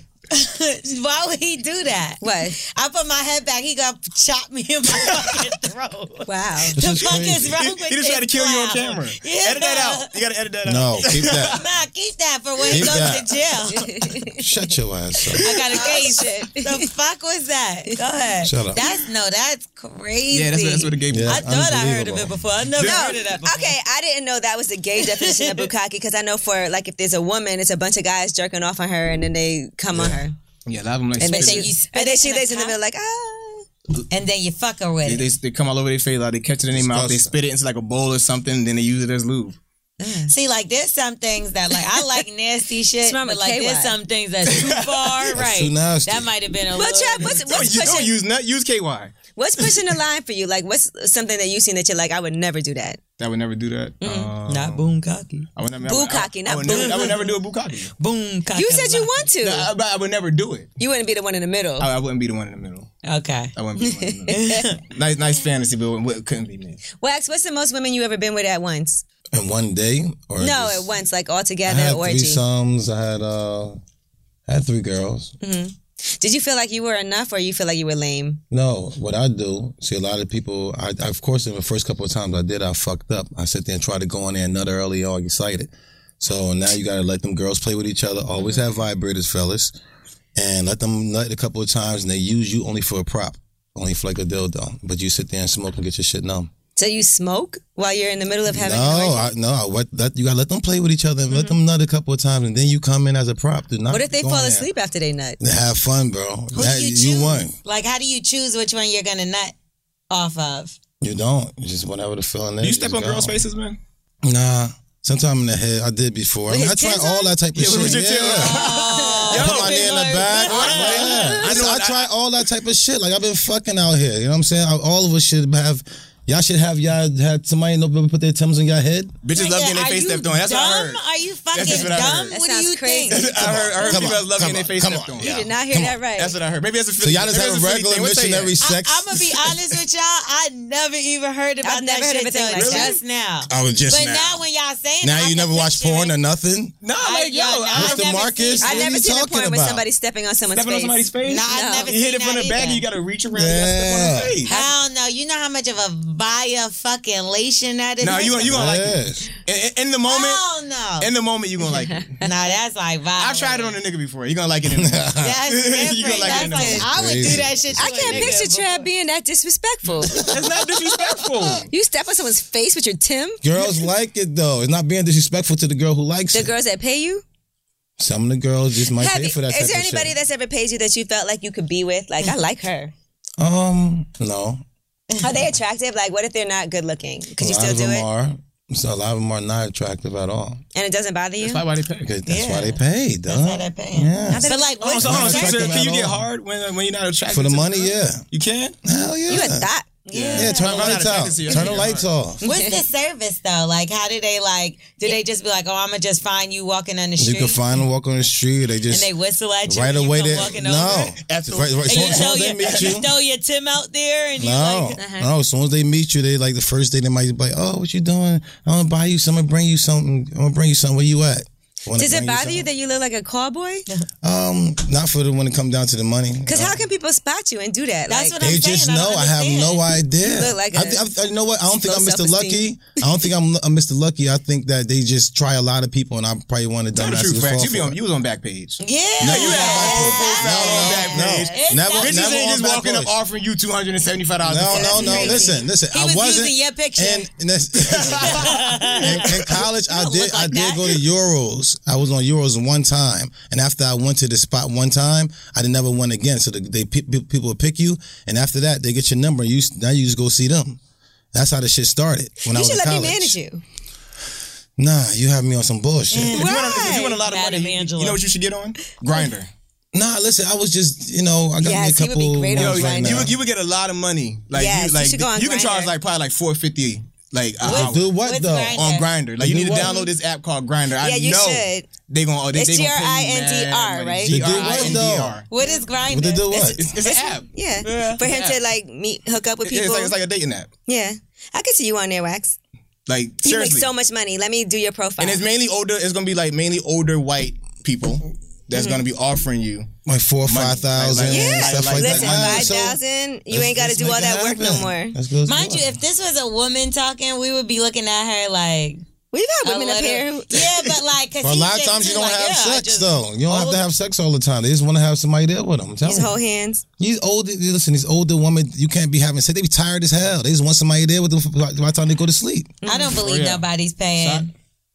Why would he do that? What? I put my head back. He gonna chop me in my fucking throat. Wow. This The is fuck crazy. is wrong with He just tried to this kill you on clown? camera. Yeah. Edit that out. You gotta edit that out. No, keep that. Nah, keep that for when he Keep goes that. to jail. Shut your ass up. I got a case. shit. The fuck was that? Go ahead. Shut up. That's crazy. Yeah, that's what a gay Yeah. I thought I heard of Unbelievable. it before. I never No, heard of that before. okay, I didn't know that was the gay definition of bukkake because I know for like if there's a woman, it's a bunch of guys jerking off on her and then they come on her. Yeah, a lot of them like And then spit then it. you spit and then it she in a lays in the cup? middle like, ah. And then you fuck her with it. They come all over their face, like they catch it in their mouth, they Disgusting. spit it into like a bowl or something, and then they use it as lube. See, like there's some things that like I like nasty shit, Smell but like like there's KY. some things that's too far. Right? too nasty. That might have been a But little. Trav, what's You don't pushing? use nut, use KY. What's pushing the line for you? Like, what's something that you've seen that you're like, I would never do that. I would never do that. Not boom cocky. I would never, Bukkake, not I would never do a bukkake. Boom cocky. You said you want to. No, I would never do it. You wouldn't be the one in the middle. I wouldn't be the one in the middle. Okay. I wouldn't be the one in the middle. nice fantasy, but it couldn't be me. Wax, what's the most women you ever been with at once? In one day? Or No, just- at once, like all I together, had orgy. threesomes. I had 3 girls. Did you feel like you were enough, or you feel like you were lame? No, what I do, see a lot of people, I of course in the first couple of times I fucked up. I sit there and try to go in there and nut early, all excited. So now you gotta let them girls play with each other. Always have vibrators, fellas. and let them nut a couple of times, and they use you only for a prop, only for like a dildo. But you sit there and smoke and get your shit numb. So you smoke while you're in the middle of having You gotta let them play with each other and let them nut a couple of times, and then you come in as a prop. Do not. What if they fall asleep after they nut? Have fun, bro. Who do you choose? You won. Like, how do you choose which one you're gonna nut off of? You don't. You just whatever the feeling is. Do you step on girls' faces, man? Nah. Sometime in the head, I did before. I tried all that type of shit. Yo, put my knee in the back. I tried all that type of shit. Like, I've been fucking out here. You know what I'm saying? All of us should have. Y'all should have had somebody put their Timbs on your head. Bitches love getting their face stepped on. That's what I heard. Are you fucking what I dumb? heard. What do you think? I heard females love getting their face stepped on. You did not hear that right. That's what I heard. Maybe that's a So y'all just have a regular missionary sex. I'm gonna be honest with y'all. I never even heard about that shit until just now. I was just But now. now when y'all saying now you never watch porn or nothing? Nah, like, yo, Mr. Marcus, I never seen a porn about? with somebody stepping on someone's stepping on face. somebody's face? Nah, I've never You hit seen it from that the back either. and you gotta reach around and you gotta step on the face. Hell no. You know how much of a fucking that is? No, you gonna like it. In the moment. Hell no. In the moment, you gonna like it. Nah, that's like violent. I tried it on a nigga before. You gonna like it in the moment. That's different. You gonna like it in the moment. I would do that shit to I a can't nigga picture before. Trav being that disrespectful. That's not disrespectful. You step on someone's face with your Tim? Girls like it though. It's not being disrespectful to the girl who likes The it. girls that pay you? Some of the girls just might pay for that type Is there of anybody shit. that's ever paid you that you felt like you could be with? Like, I like her. No. Are they attractive? Like, what if they're not good looking? Could you A lot still of do them it? are. So a lot of them are not attractive at all. And it doesn't bother you? That's probably why they pay. That's why they pay, dog. That's why they pay. Yeah. But like, what's So hold on, Attractive can you at get all. hard when you're not attracted For the to money, girl? yeah. You can? Hell yeah. You a thought. Yeah, turn the I'm not lights attracted out. to you. Turn the Yeah. lights off. what's the service though? Like, how do they do they just be like, oh, I'm gonna just find you walking on the You street? can find them walk on the street. They and just they whistle at you right and you away. come They walking no. over? Absolutely. Right, And you as soon as they meet you. throw your Tim out there and you No, like, no. As soon as they meet you, they like the first day they might be like, "Oh, what you doing? I'm gonna buy you something. Bring you something. I'm gonna bring you something. Where you at?" Does it bother you that you look like a call boy? Not for the when it come down to the money. Because how can people spot you and do that? That's Like, what I'm They saying. just I know. don't I have understand. no idea. You look like you know what? I don't think I'm low Mr. Lucky. self-esteem. I don't think I'm Mr. Lucky. I think that they just try a lot of people, and I probably want to Tell the dumbass truth, to fall facts. for it. You was on Backpage. Yeah. No, you had no. It's Never, not- Bitches never ain't on just walking up Backpage. offering you $275. No. crazy. Listen. He I was wasn't using your picture. in college. I don't did. look like I did that. go to Euros. I was on Euros one time, and after I went to the spot one time, I never went again. So people will pick you, and after that, they get your number. Now you just go see them. That's how the shit started when I you was should in let college. me manage you. Nah, you have me on some bullshit. If you want a lot of Madam money, Angela. you know what you should get on? Grindr. Nah, listen, I was just, I got Yes, me he a would be couple. great on ones right Grindr. now. You would get a lot of money. Like Yes, you should go on you can charge Grindr. like probably like $450 like an hour Do what What's though? Grindr? on Grindr. Like you Do need to what? download this app called Grindr. I Yeah, you know should. they gonna It's they gonna pay you GRINDR, mad money. right? To do what, GRINDR. What is Grindr? To do what? It's an app. Yeah. For him to like hook up with Yeah, people. it's like a dating app. Yeah. I could see you on there, Wax. Like You make seriously. so much money. Let me do your profile. And it's mainly older. It's gonna be like mainly older white people that's gonna be offering you. Like 4,000 or 5,000 Like, and stuff like Listen, that. 5,000, you ain't got to do all that work no more. Mind you, if this was a woman talking, we would be looking at her like. We've had a women up little- here. who- Yeah, but like, cause For a he lot of just times you too, don't like, have yeah, I sex just- though. You don't have to have sex all the time. They just want to have somebody there with them. I'm telling These you. whole hands. These older, listen, these older women, you can't be having sex. They be tired as hell. They just want somebody there with them by the time they go to sleep. I don't believe yeah. nobody's paying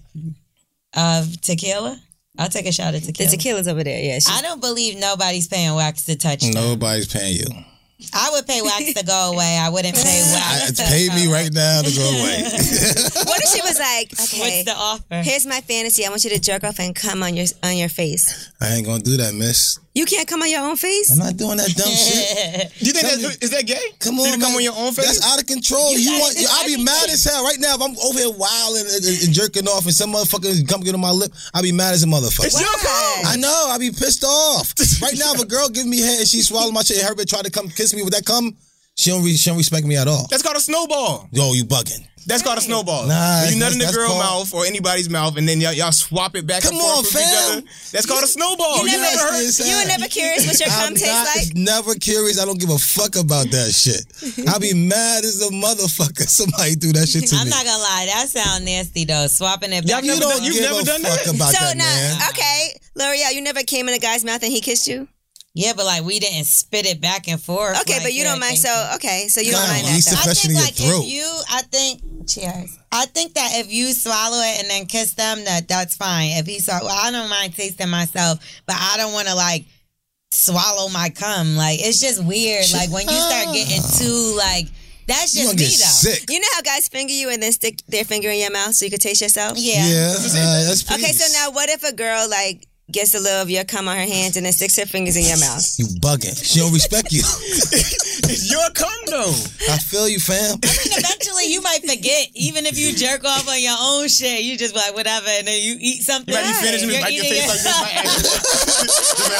tequila. I'll take a shot of The tequila. tequila's over there. Yeah. I don't believe nobody's paying Wax to touch them. Nobody's paying you. I would pay Wax to go away. I wouldn't pay Wax. Pay me right now to go away. What if she was like, okay, What's the offer? here's my fantasy. I want you to jerk off and come on your face. I ain't gonna do that, miss. You can't come on your own face? I'm not doing that dumb shit. Do you think is that gay? Come For on, you to come man. on your own face? That's out of control. I'll be mad as hell right now if I'm over here wilding and jerking off and some motherfucker come get on my lip. I'll be mad as a motherfucker. It's your call. I know. I'll be pissed off. Right now, if a girl give me head and she swallow my shit and her bitch try to come kiss me with that cum, she don't respect me at all. That's called a snowball. Yo, you bugging. That's called a snowball. Nah, When you nut in the that's girl called- mouth or anybody's mouth, and then y'all swap it back Come and forth on, with fam. each other. That's called a snowball. You never heard? You were never curious what your cum tastes like? Never curious. I don't give a fuck about that shit. I'll be mad as a motherfucker. Somebody do that shit to I'm me. not gonna lie, that sound nasty though. Swapping it back. You don't you've give never a done fuck that? about So that, now, man. okay, L'Oreal, you never came in a guy's mouth and he kissed you? Yeah, but like we didn't spit it back and forth. Okay, like, but you don't mind. So you God, don't mind yeast that. Though. infection in your throat. Cheers. I think that if you swallow it and then kiss them, that's fine. If he swallow, I don't mind tasting myself, but I don't want to like swallow my cum. Like it's just weird. Like when you start getting too like. That's You just gonna me get though. sick. You know how guys finger you and then stick their finger in your mouth so you can taste yourself? Yeah. That's peace. Okay, so now what if a girl like gets a little of your cum on her hands and then sticks her fingers in your mouth? You bugging. She don't respect you. It's your cum though. I feel you, fam. I mean, eventually you might forget. Even if you jerk off on your own shit, you just be like whatever, and then you eat something. You might be finished and You're bite your eating face it. like this. Like,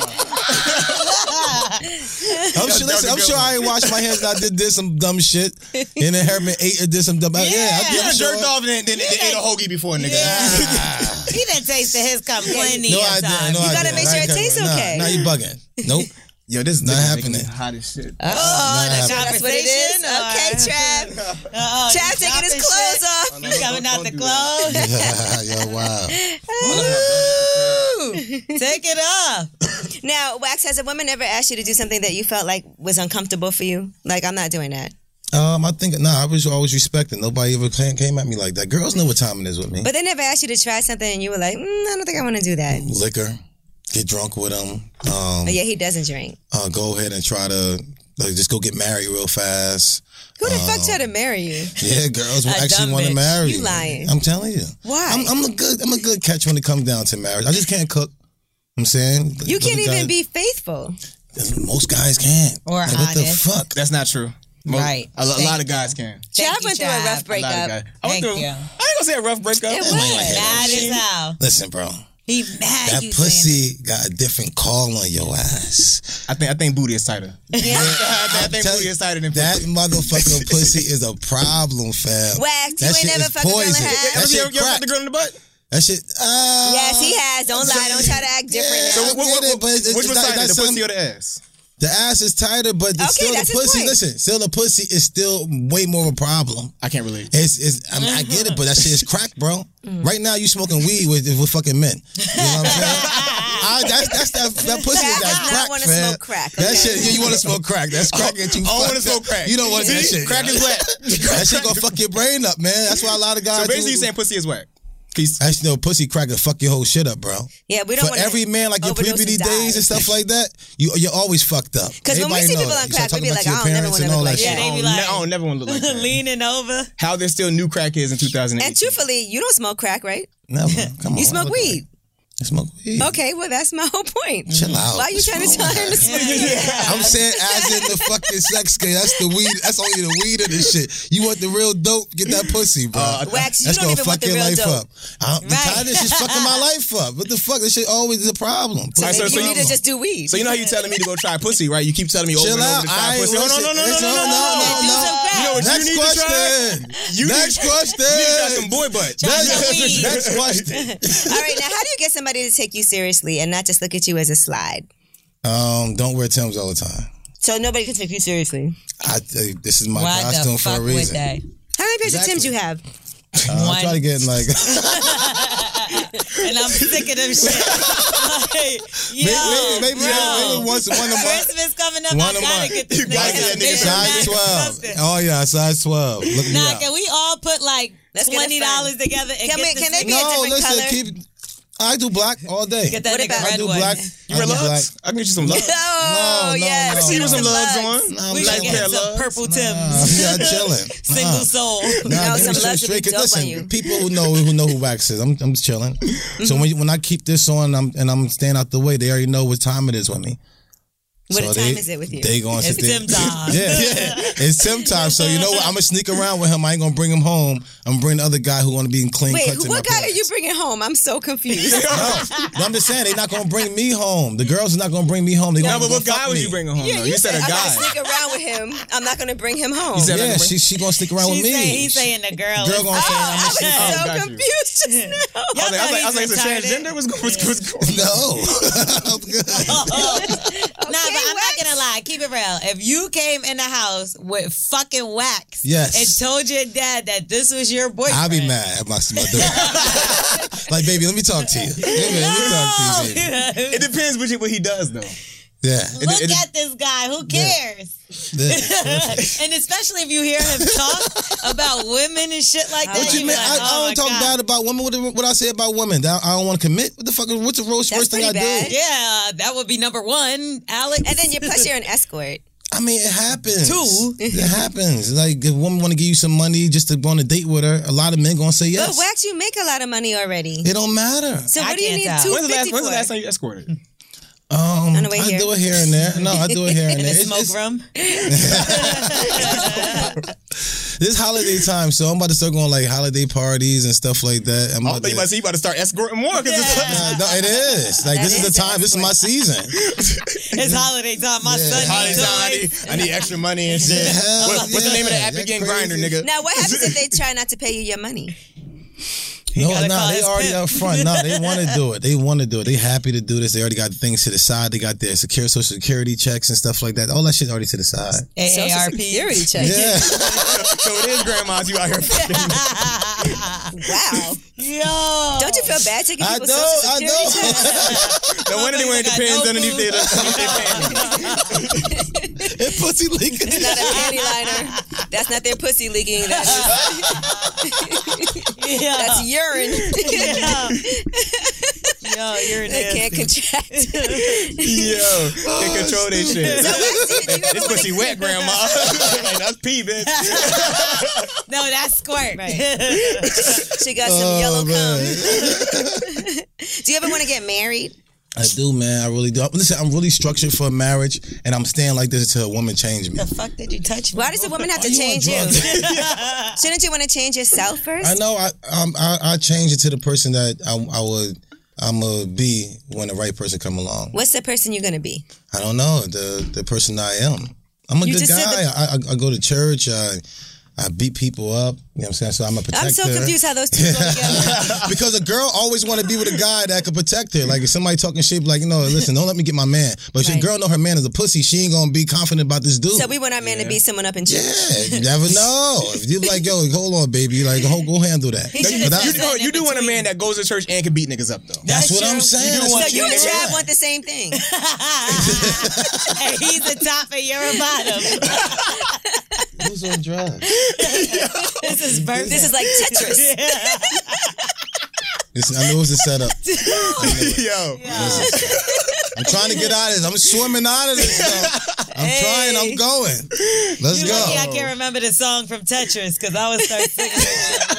I'm sure I ain't washed my hands and I did some dumb shit. And then Herman ate or did some dumb. You I'm ever sure. jerked off and then ate a hoagie before, nigga? Yeah. He done tasted his cum plenty No, of I times. didn't. No, You I gotta didn't. make sure it tastes okay. Nah, you bugging. Nope. Yo, this is Not happening. hot as shit. Oh, Nah, the That's what it is? conversation. Okay, Trav. Trav taking his clothes off. He's coming out the Don't do that. clothes. Yo, wow. Ooh, take it off. Now, Wax, has a woman ever asked you to do something that you felt like was uncomfortable for you? Like, I'm not doing that. I think, I was always respecting. Nobody ever came at me like that. Girls know what time it is with me. But they never asked you to try something and you were like, I don't think I want to do that. Liquor, get drunk with them. Oh, yeah, he doesn't drink. Go ahead and try to just go get married real fast. Who the fuck tried to marry you? Yeah, girls will A actually dumb want to bitch. marry You lying. I'm telling you. Why? I'm a good catch when it comes down to marriage. I just can't cook. I'm saying You can't Other even guys- be faithful. Most guys can't. Or Like, what the honest. fuck? That's not true. Right. A Thank lot of guys can. Trav you, went through a Trav. rough A lot of breakup. guys. I went Thank through. you. I ain't gonna say a rough breakup. It was. Mad as hell. Listen, bro. He mad. That you saying pussy got a different call on your ass. I think booty is tighter. I think Tell booty you, is tighter than that pussy. motherfucking pussy is a problem, fam. Wax, you That ain't shit never is fucked a girl in poison. her ass? That You shit ever fuck crack. the girl in the butt? That shit. Yes, he has. Don't lie. Don't try to act different So now. which was tighter, the pussy or the ass? The ass is tighter, but Okay, still the that's his pussy. point. Listen, still the pussy is still way more of a problem. I can't relate. I mean, I get it, but that shit is crack, bro. Right now, you smoking weed with fucking men. You know what I'm saying? That pussy is Trav that does not crack, wanna fam. smoke crack, That okay? shit, yeah, you want to smoke crack. That's crack that you I don't want to fucked smoke up. crack. You don't want that shit. Crack is wet. That shit gonna fuck your brain up, man. That's why a lot of guys So basically, do. you saying pussy is whack. Peace. Actually, no, pussy crack will fuck your whole shit up, bro. Yeah, we don't For want every man, like your overdose puberty and die. days and stuff like that, you're always fucked up. Because when we Everybody see know people that. on You crack, start we be talking like, about I your don't never parents want to and all look like that Yeah, that. they be I like don't never want to look like that. leaning over. How there's still new crackheads in 2008. And truthfully, you don't smoke crack, right? Never. Come on. You smoke look like- weed. I smoke weed. Okay, well, that's my whole point. Chill out. Why are you What's trying to wrong tell him to with smoke? I'm saying as in the fucking sex game. That's the weed. That's only the weed of this shit. You want the real dope? Get that pussy, bro. Wax, you That's don't gonna even want fuck the your real life dope. up. The Right. This is fucking my life up. What the fuck? This shit always is a problem. Maybe so you need to you- just do weed. So you know how you telling me to go try pussy, right? You keep telling me over Chill and over out. to try I ain't pussy. listen. No. Listen, Do some crack. You know what Next you need to try? question. You Next need- question. You need to try some boy butt. Next question. All right, now, how do you get somebody to take you seriously and not just look at you as a slide? Don't wear Timbs all the time. So nobody can take you seriously. This is my Why costume the for fuck a would reason. they? How many pairs of Exactly. Timbs you have? I try to get in like And I'm sick of them shit. Like, yo, maybe bro. once one a month. Christmas coming up, One I a gotta month. get this You gotta get that nigga Size 12. Something. Oh yeah, size 12. Look me Nah, up. can we all put like Let's get a $20 together and Can get we- this can they be nigga- a No, different listen, color? I do black all day. Get that What nigga about- I red do one. black. You I wear do black. lugs? I can get you some lugs. Oh, No, yes. no. See you with some lugs Lugs. on. Nah, I'm We like, should pair get of some lugs. purple Timbs. yeah, chilling. Single soul. Nah, No, give me some straight- lugs would be straight- dope on listen, you. people who know who wax is. I'm chilling. So when I keep this on and I'm staying out the way, they already know what time it is with me. What So time is it with you? They going to It's Tim time. Yeah, it's Tim time. So you know what? I'm gonna sneak around with him. I ain't gonna bring him home. I'm gonna bring the other guy who want to be in clean Wait, cuts. in what my guy are pants. you bringing home? I'm so confused. No, I'm just saying they're not gonna bring me home. The girls are not gonna bring me home. They No, gonna but what fuck guy was me. you bringing home? Yeah, though? You said a I'm guy. gonna sneak around with him. I'm not gonna bring him home. You said- Yeah, she gonna stick around with me. He's saying the girl. Girl gonna say I was I'm so got you. confused just now. Y'all know I was like, he's it's a transgender? What's going on? no. I'm good. Nah, but I'm not gonna lie. Keep it real. If you came in the house with fucking wax, Yes. and told your dad that this was your boyfriend, I'll be mad at my dude. Like, baby, let me talk to you. Let me talk to you, baby. It depends what he does, though. Yeah. Look at this guy. Who cares? And especially if you hear him talk about women and shit like that. What you mean? I don't talk bad about women. What I say about women? I don't want to commit. What the fuck? What's the worst thing I bad. do? Yeah, that would be number one, Alex. And then you're an escort. I mean, it happens. Two. It happens. Like, if a woman want to give you some money just to go on a date with her, a lot of men gonna say yes. But Wax, you make a lot of money already. It don't matter. So what do you need $250 When's the last for? time you escorted? I do it here and there. No, I do it here and there. Smoke rum. This holiday time, so I'm about to start going like holiday parties and stuff like that. You about to start escorting more. No, it is. Like, this is the time. This is my season. It's holiday time. My son Holiday needs time. I need extra money and shit. What's the name of the app again? Grinder, nigga. Now, what happens if they try not to pay you your money? No, gotta call they his already pimp. up front. No, they want to do it. They want to do it. They happy to do this. They already got things to the side. They got their social security checks and stuff like that. All that shit's already to the side. Social AARP. security check. Yeah. So it is grandmas you out here fucking. Wow. Yo. Don't you feel bad taking I people's social know. security checks? No wonder they wearing the got pins no underneath food. their And pussy leaking. It's not a panty liner. That's not their pussy leaking. That's urine. Yo, you're They can't contract. Yo, they control their shit. This pussy wet, grandma. Like, that's pee, bitch. No, that's squirt. Right. She got some yellow man. cum. Do you ever want to get married? I do, man. I really do. Listen, I'm really structured for a marriage, and I'm staying like this until a woman change me. The fuck did you touch me? Why does a woman have to you on change you? drugs? Shouldn't you want to change yourself first? I know. I change it to the person that I'm gonna be when the right person come along. What's the person you're going to be? I don't know the person I am. I'm a You good just said guy. I go to church. I beat people up. You know what I'm saying? So I'm a protector. I'm so confused how those two go together. Because a girl always want to be with a guy that could protect her. Like, if somebody talking shit, like, listen, don't let me get my man. But if a girl know her man is a pussy, she ain't gonna be confident about this dude. So we want our man to beat someone up in church. Yeah, you never know. If you're like, yo, hold on, baby, like, go handle that. You do want a man that goes to church and can beat niggas up, though. That's what I'm saying. So you and Trav want the same thing. Hey, he's a top and you're a bottom. Who's on drugs? This is perfect. This is like Tetris. Listen, I knew it was a setup. Yo. I'm trying to get out of this. I'm swimming out of this stuff. I'm trying. I'm going. Let's go. Lucky I can't remember the song from Tetris because I would start singing it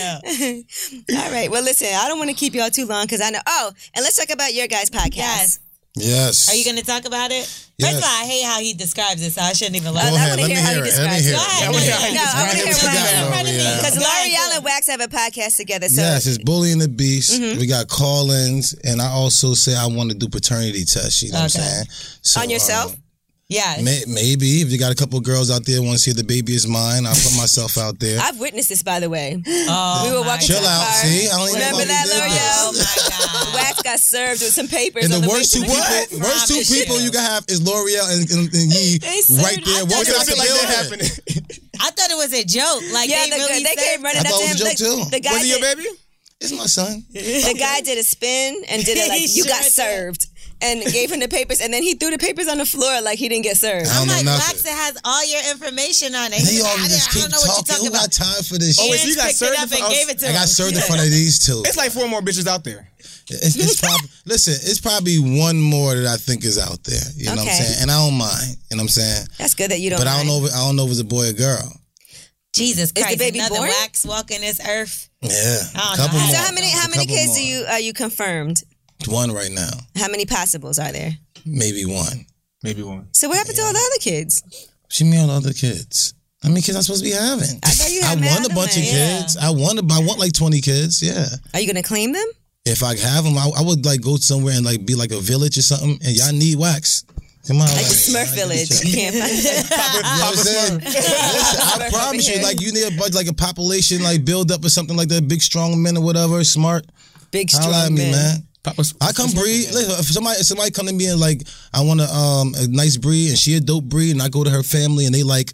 right now. All right. Well, listen, I don't want to keep y'all too long because I know. Oh, and let's talk about your guys' podcast. Yes. Yes. Are you going to talk about it? Yes. First of all, I hate how he describes it, so I shouldn't even Go laugh. ahead. wanna Let me hear how hear he it. Let me describes hear it. it. Go ahead. Let me hear No, it. I want to hear What you got, why. L'Oreal? Because Go ahead, L'Oreal do and Wax have a podcast together. So Yes, it's Bully and the Beast. We got call-ins, and I also say I want to do paternity tests. You know what I'm saying? So, on yourself. Yeah. maybe if you got a couple of girls out there want to see if the baby is mine, I'll put myself out there. I've witnessed this, by the way. Oh, We were walking Chill to the out. bar. See, I don't even Remember know that, who did L'Oreal? Oh, my God. Wax got served with some papers. And on the way worst to two the people, car. worst two Promise people you can have is L'Oreal and he They served- right there I walking thought out it the like that building. happening. I thought it was a joke. Like, Yeah, they really they said- came running I up thought to him. it was a joke, too. The guy Was he your did, baby? It's my son. the guy did a spin and did it like He you got sure did. served. And gave him the papers, and then he threw the papers on the floor like he didn't get served. I don't I'm know like, nothing. Wax, it has all your information on it. They He's like, always just I keep don't know what you're talking. talking Who got about. time for this Oh, shit? so you got Picked it served up and for- gave it to I him. got served in front of these two. It's like 4 more bitches out there. It's probably listen. It's probably one more that I think is out there. You know what I'm Okay. saying? And I don't mind. You know what I'm saying? That's good that you don't. But I don't mind. know. I don't know if it's a boy or girl. Jesus the Christ, baby another born? Wax walking this earth. Yeah, I don't couple know. more. So how many Couple kids more. are you confirmed? One right now, How many possibles are there? maybe one. Maybe one. So what happened to all the other kids? She mean all the other kids. How many kids I'm supposed to be having? I thought you had I mad want a bunch of ones. kids. I want like 20 kids. Yeah. Are you gonna claim them? If I have them, I would like go somewhere and like be like a village or something. And y'all need Wax. Come on, Like the Smurf Village. You can't find You know what I'm saying? Listen, I promise you, like you need a bunch, like a population, like build up or something like that. Big strong men or whatever, smart. big Holla strong at me, men. man. I come breed. Listen, if somebody come to me and like I want a nice breed and she a dope breed and I go to her family and they like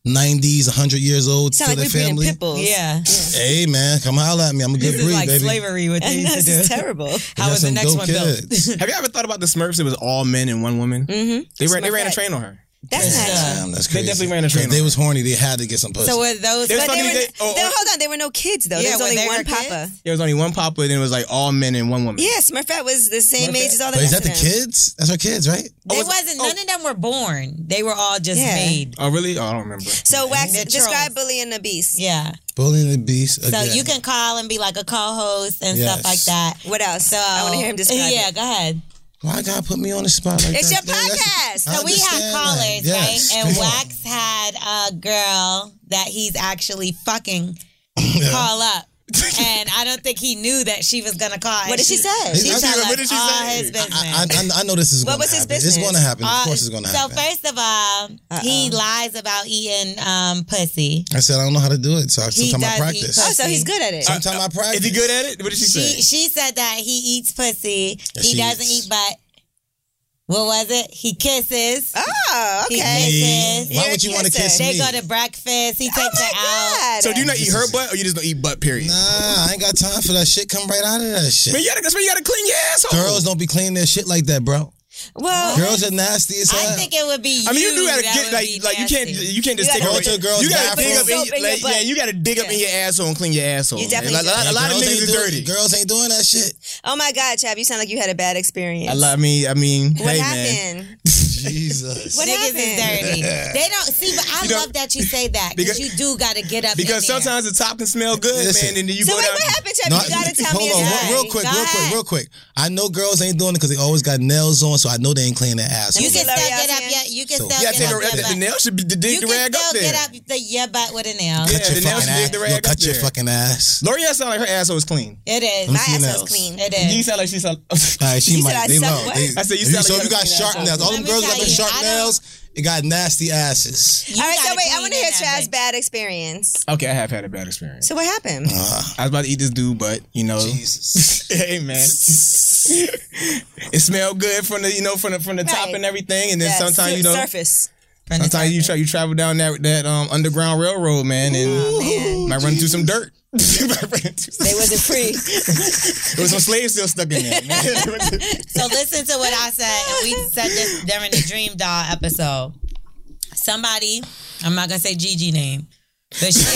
90s, 100 years old Sound to like their we're breeding family. pit bulls. Yeah. Hey man, come holler at me. I'm a good This is breed, like baby. slavery what they And used this to is do. terrible. How was the some next dope one built? kids. Have you ever thought about the Smurfs? It was all men and one woman. Mm-hmm. They ran a Smurfette. train on her. That's not. Damn, that's They crazy. definitely ran a train They on was horny. They had to get some pussy. So were those There's But funny they were, they- oh, there- oh. hold on, there were no kids though. Yeah, There was were only there one her papa. kids? There was only one papa, then it was like all men and one woman. Yeah, Smurfette was the same age as all the Wait, is rest that the of them. kids? That's her kids, right? They was- wasn't. oh. None of them were born. They were all just Yeah. made. Oh, really? Oh, I don't remember. So, Wax, They're describe trolls. Bully and the Beast. Yeah. Bully and the Beast. So Again. you can call and be like a co-host and Yes. stuff like that. What else? So I want to hear him describe Yeah, it. go ahead. Why gotta put me on the spot like It's that? your podcast. I So we have understand callers, that. Yes, right? And come on. Wax had a girl that he's actually fucking call up. And I don't think he knew that she was gonna call. What did she say? She What told us did she all say? his business. I know this is What going to was his happen. It's business? going to happen. Of course it's going to So happen. first of all, he lies about eating pussy. I said I don't know how to do it, so He sometimes I does practice. eat Oh, so he's good at it. Sometimes I practice. Is he good at it? What did she say? She said that he eats pussy. Yeah, He she doesn't eats. eat butt. What was it? He kisses. Oh, He okay. kisses. Why You're would you a want to kiss kisser. me? They go to breakfast. He Oh takes my her out. God. So do you not eat her butt or you just don't eat butt, period? Nah, I ain't got time for that shit. Come right out of that shit. Man, that's why you gotta clean your asshole. Girls don't be cleaning their shit like that, bro. Well, Girls are nasty as hell. I think it would be you. I mean, you do gotta that get would like be you can't nasty. you can't just You take gotta her. go to a girl's You gotta dig bathroom. up in Soap in your like, butt. yeah, you gotta dig up in your asshole and clean your asshole. You man. definitely Like, do. a lot of Girls niggas ain't is doing- dirty. Girls ain't doing that shit. oh my God, Chab, you sound like you had a bad experience. I mean, What hey man. happened? Jesus. What Niggas is happened? dirty. They don't see, but I You know- love that you say that because you do got to get up. Because in there. sometimes the top can smell good, Listen. man, and then you So go wait, down. what happened, Chab? No, You gotta tell me hold a on, story. real quick, Go ahead. real quick. I know girls ain't doing it because they always got nails on, so I know they ain't cleaning their ass. You Let can me still see get up. L'Oreal's Yeah, you can So- still Yeah, get take up your the butt. nail should be to dig You the can rag up still there. get up your butt with a nail. cut Yeah, your the nails fucking should dig ass. the Yo, rag up cut your there. fucking ass. L'Oreal sound like her asshole is clean. It is. My see your asshole's nails. clean. It You is. sound like she sound. All right, she You might. said I They suck know. what? They- I said you if sound so like if you got a sharp clean nails. All Let them me girls got tell them you, sharp I don't- nails. It got nasty asses. You All right, so gotta wait, I clean want to hear in that Chad's bitch. bad experience. Okay, I have had a bad experience. So what happened? I was about to eat this dude, but you know, Jesus. hey man, it smelled good from the from the top Right. and everything, and then Yes, sometimes surface. sometimes you travel down that underground railroad, man, and might run into some dirt. They wasn't free. There was some slaves still stuck in there, man. So listen to what I said, and we said this during the Dream Doll episode. Somebody, I'm not gonna say Gigi name, but she,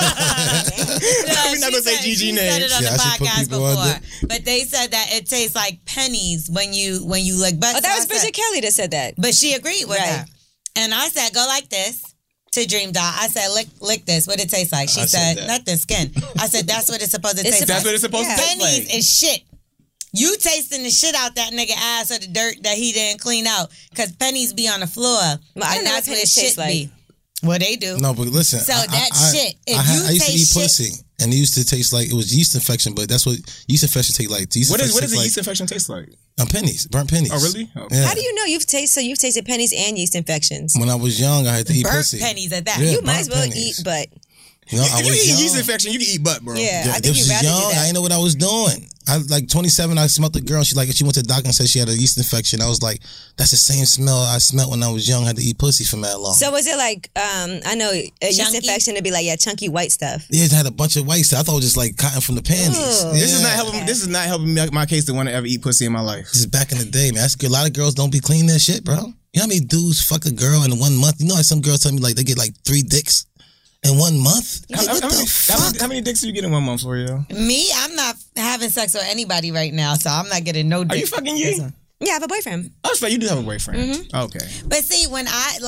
We're not gonna say Gigi she name. said it on Yeah, I the should put podcast people on before. But they said that it tastes like pennies when you like. But Oh, that was so I said- Bridget Kelly that said that. But she agreed with Right. her. And I said, go like this to Dream Doll. I said, lick this. What it tastes like? She I said said, that. nothing, skin. I said, that's what it's supposed to taste That's like. what it's supposed to taste Pennies like. is shit. You tasting the shit out that nigga ass or the dirt that he didn't clean out. Because pennies be on the floor. Well, I don't and know that's what what it pennies shit taste like. be. Well, they do. No, but listen. So that shit, if I you used to eat taste shit- pussy, and it used to taste like it was yeast infection, but that's what yeast infection take like. Yeast What does infection a take yeast infection taste like? pennies, burnt pennies. Oh, really? Oh. Yeah. How do you know you've tasted pennies and yeast infections? When I was young, I had to eat Burnt pussy. pennies at that. Yeah, You might as burnt well pennies. eat butt. You know, I If you was eat young. yeast infection, you can eat butt, bro. Yeah, Yeah, I think this you'd was rather young. do I that. didn't know what I was doing. I was like 27. I smelled the girl. She went to the doctor and said she had a yeast infection. I was like, that's the same smell I smelled when I was young. I had to eat pussy for that long. So was it like, I know a yeast Chunky? infection to be like, chunky white stuff. yeah, it had a bunch of white stuff. I thought it was just like cotton from the panties. Ooh. This is Yeah. not helping. This is not helping my case to want to ever eat pussy in my life. This is back in the day, man. That's good. A lot of girls don't be cleaning their shit, bro. You know how many dudes fuck a girl in 1 month? You know, like some girls tell me like they get like 3 dicks in 1 month. Like, what the fuck? How many dicks do you get in 1 month, L'Oreal? Me, I'm not having sex with anybody right now, so I'm not getting no dick. Are you fucking you? Yeah, I have a boyfriend. I was like, you do have a boyfriend. Okay. But see, when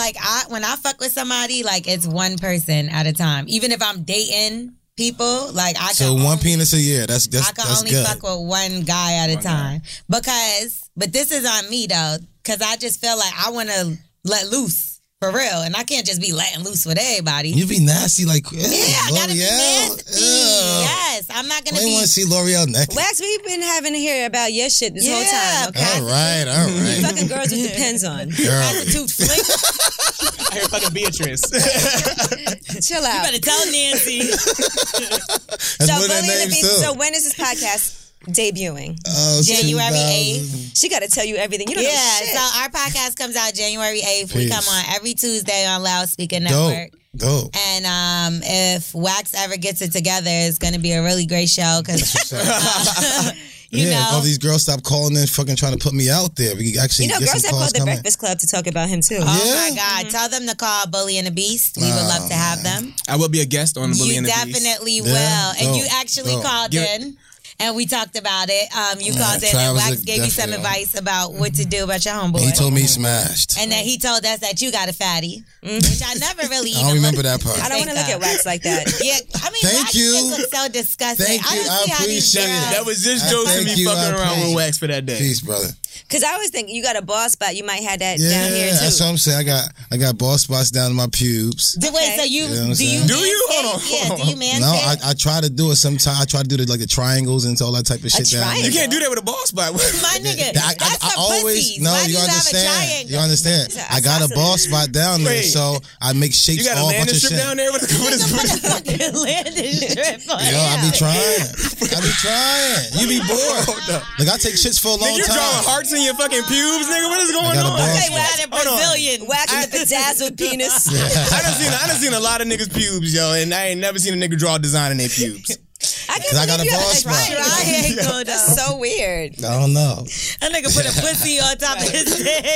I fuck with somebody, like it's one person at a time. Even if I'm dating people, like I can So only, one penis a year. That's I can that's only good. fuck with one guy at a time. But this is on me though, because I just feel like I want to let loose for real, and I can't just be letting loose with everybody. You be nasty like Yeah, I gotta be L'Oreal. nasty. Ugh. Yes, I'm not I gonna didn't be. want to see L'Oreal naked. Wax, we've been having to hear about your shit this whole Yeah, time, okay? All right. Fucking girls with the pens on. Girl. Prostitute flick. I heard fucking Beatrice. Chill You out. better tell Nancy. That's So, one of their Bully and the names Beast, too. so when is this podcast debuting? January 8th. She got to tell you everything. You don't know shit. So our podcast comes out January 8th. We Peace. come on every Tuesday on Loudspeaker Network. Dope. And if Wax ever gets it together, it's going to be a really great show because, you know. All these girls stop calling in, fucking trying to put me out there. We can actually get girls some have calls called the coming. Breakfast Club to talk about him too. Oh Yeah? my God. Tell them to call Bully and the Beast. We would love to have them. I will be a guest on the Bully You and the Beast. definitely will. Yeah? And you Dope. actually Dope. called in. And we talked about it. You called in and Travis Wax is gave you some definitely on. advice about what to do about your homeboy. He told me he smashed. And then he told us that you got a fatty, which I never really I even don't remember looked- that part. I don't want to look at Wax like that. Yeah, I mean, Thank Wax you. just looks so disgusting. Thank I you. don't I see how these appreciate it. girls. That was just I jokes to thank me you. fucking I around with appreciate Wax for that day. Peace, brother. Because I always think you got a bald spot. You might have that Yeah, down here too. that's what I'm saying. I got bald spots down in my pubes. Wait, so you You know what I'm do you saying? Do you? manscape? Hold on, Yeah, hold do you on. manscape? No, I try to do it sometimes. I try to do the triangles and all that type of shit down triangle? there. You can't do that with a ball spot. My nigga, I that's for always pussies. no. Why do You you have a understand? triangle? You understand? It's I got a isosceles. ball spot down there, Wait. so I make shapes You got a all bunch landing of strip shit. down there? What is Fucking landing strip on Yo, I be him. trying. I be trying. You be bored. Like I take shits for a long Nigga, you're drawing time. hearts in your fucking pubes, nigga. What is going I got a on? ball Say spot. what a Hold on. Brazilian. Wax with the bedazzled penis. I done seen a lot of niggas' pubes, yo, and I ain't never seen a nigga draw a design in their pubes. I Cause I got a believe you ball have spot. Triangle, That's though. so weird. I don't know. That nigga put a pussy on top of his dick.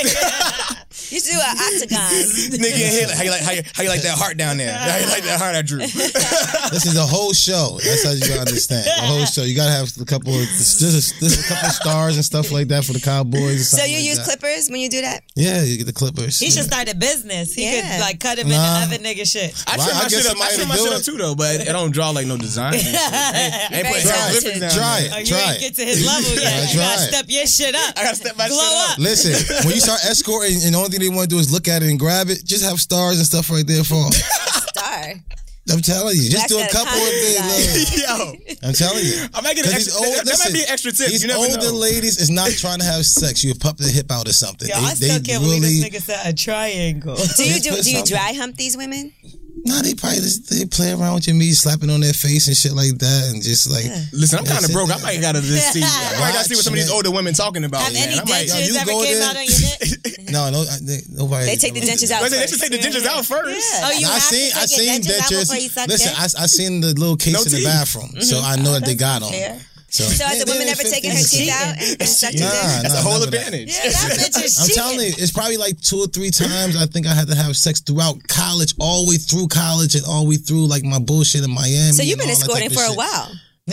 You should do an octagon. Nigga in here, how you like that heart down there? How you like that heart I drew? This is a whole show. That's how you gotta understand. The whole show. You gotta have a couple of there's a couple of stars and stuff like that for the Cowboys. Or So something you like use that. clippers when you do that? Yeah, you get the clippers. He should start a business. He Yeah. could like cut him Nah. into other nigga shit. I Well, trim I my get shit up. I somebody trim to my do shit it. up too though, but I don't draw like no design. Ain't putting Very hieroglyphics down Try there. Oh, it. you Try ain't get it. to his level yet. Yeah, You try gotta it. step your shit up. I gotta step my Glow shit up. up. Listen, when you start escorting and the only thing they want to do is look at it and grab it, just have stars and stuff right there for 'em. Star. I'm telling you, just That's do a that couple of things. Yo, I'm telling you. I might get an 'Cause extra. these old- that might be listen, an extra tip. These You never older know. ladies is not trying to have sex. You pump the hip out or something. Yo, I still can't believe this nigga said a triangle. Do you Just put do you something. dry hump these women? No, they probably they play around with your meat, slapping on their face and shit like that, and just like. Listen, I'm Yeah, kind of sit broke. I there. might gotta just see. I might gotta see what some of these Watch, older women talking about. Have any man. I might- dentures you ever go came there. out on your dick? No, nobody. They take the dentures out Wait, they first. should take the dentures out first. Yeah. Oh, you I have seen to take your dentures out before you suck Listen, dick? I seen the little case No in the teeth. bathroom, so I know that they got them. fair. So So has Yeah, the woman they ever ain't taken her 50. teeth out and sucked it in? That's a whole never that. advantage. Yeah, that bitch is I'm cheating. telling you, it's probably like 2 or 3 times. I think I had to have sex throughout college, all the way through college, and all the way through like my bullshit in Miami. So you've and been all that type escorting of for a shit. while.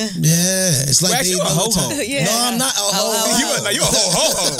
Yeah, it's like Wax, they you a know ho-ho. time. Yeah. No, I'm not a ho. You a ho.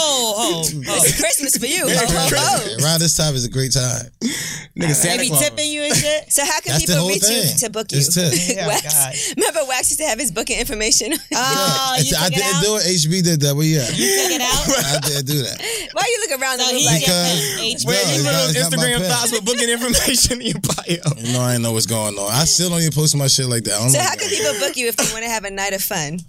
Oh, It's Christmas for you. Ho, ho, ho. Around this time is a great time. Nigga, They Santa be Claus. tipping you and shit? So how can That's the people whole reach you thing. to book you? It's tips. Oh, Wax. God. Remember Wax used to have his booking information? Oh, you I took it didn't out? do it. HB did that. But yeah, You took it out? I did do that. Why you look around So and he look like Because- Wait, No, you it's put not- those it's not my Instagram pen. thoughts with booking information in your bio. You know, I ain't know what's going on. I still don't even post my shit like that. I don't So know how what's can going people book you if they want to have a night of fun?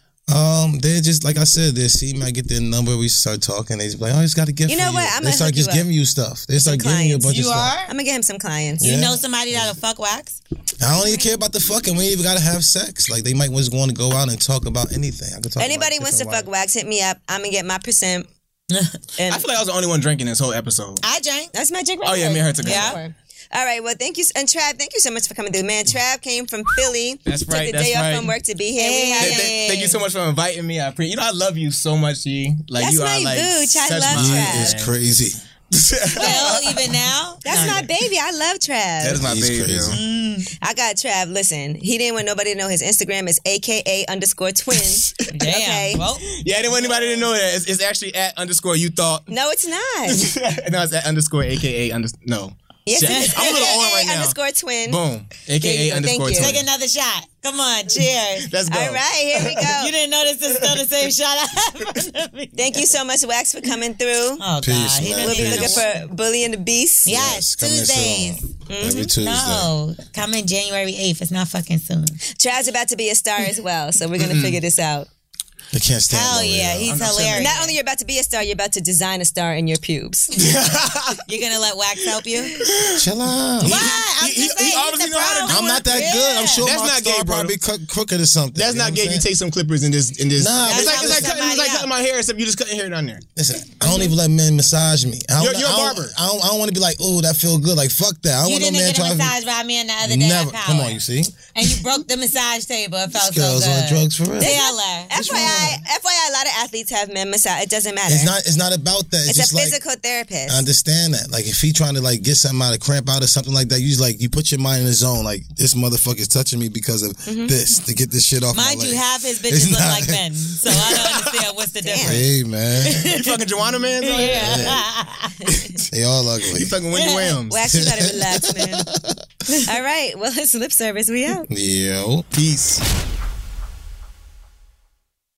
They're just like I said. They see me, I get their number. We start talking. They just be like, "Oh, he's got a gift." You know for what? You. I'm They gonna start hook you just up. giving you stuff. They start giving you a clients. bunch You of stuff. are? I'm gonna get him some clients. You Yeah. know somebody that'll fuck Wax? I don't even care about the fucking. We ain't even gotta have sex. Like they might just want to go out and talk about anything. I could talk. Anybody about wants to different fuck Wax, hit me up. I'm gonna get my percent. And I feel like I was the only one drinking this whole episode. I drank. that's my drink right Oh yeah, there. me and her together. Yeah. All right, well, thank you. And Trav, thank you so much for coming through. Man, Trav came from Philly. That's Took right, the that's day off right. from work to be here. We Hey. had Thank you so much for inviting me. I appreciate. You know, I love you so much, G. Like That's you my are like booch. I such love my Trav. He is crazy. Well, even now? That's my baby. I love Trav. That is my He's baby. crazy. Yo. I got Trav. Listen, he didn't want nobody to know his Instagram is AKA_twin. Damn. Okay. Well, Yeah, I didn't want anybody to know that. It's actually at _ you thought. No, it's not. No, it's at _ AKA no. Yes, Shit. it is. I'm a little on right now. _twin. Boom. There AKA you go. Thank _ you. take twin. another shot. Come on, cheers. Let's go. All right, here we go. You didn't notice this is still the same shot I had. Thank you so much, Wax, for coming through. Oh, God. Peace, He man. didn't We'll be even looking know. for Bully and the Beast. Yes, coming Tuesdays. soon. Every Tuesday. No, coming January 8th. It's not fucking soon. Trav's about to be a star as well, so we're going to figure this out. I can't stand Hell L'Oreal. yeah, he's I'm not hilarious. Not only you're about to be a star, you're about to design a star in your pubes. You're gonna let wax help you? Chill out. What? I'm he just saying, obviously he's the know how to pro. do I'm not that good. I'm sure That's my not star gay, bro. probably crooked or something. That's You know not what gay. I'm You saying? take some clippers and this. Nah, it's but like cutting my hair, except you just cutting hair down there. Listen, I don't even let men massage me. You're a barber. I don't want to be like, oh, that feel good. Like, fuck that. I don't You want no didn't man get a trying massage by me the other day. Never. At Come Power. on, you see? And you broke the massage table. It felt This so girl's good. on drugs for real. Taylor. FYI, a lot of athletes have men massage. It doesn't matter. It's not about that. It's just a like, physical therapist. I understand that. Like, if he trying to like get something out of cramp out or something like that, you just like you put your mind in the zone. Like, this motherfucker's touching me because of this to get this shit off Mind my you, leg. half his It's bitches look not- like men. So I don't understand what's the difference. Hey man, You fucking Joanna man? they all ugly. You fucking Wendy Williams. Wax, you gotta relax, man. All right. Well, it's lip service. We out. Yo. Peace.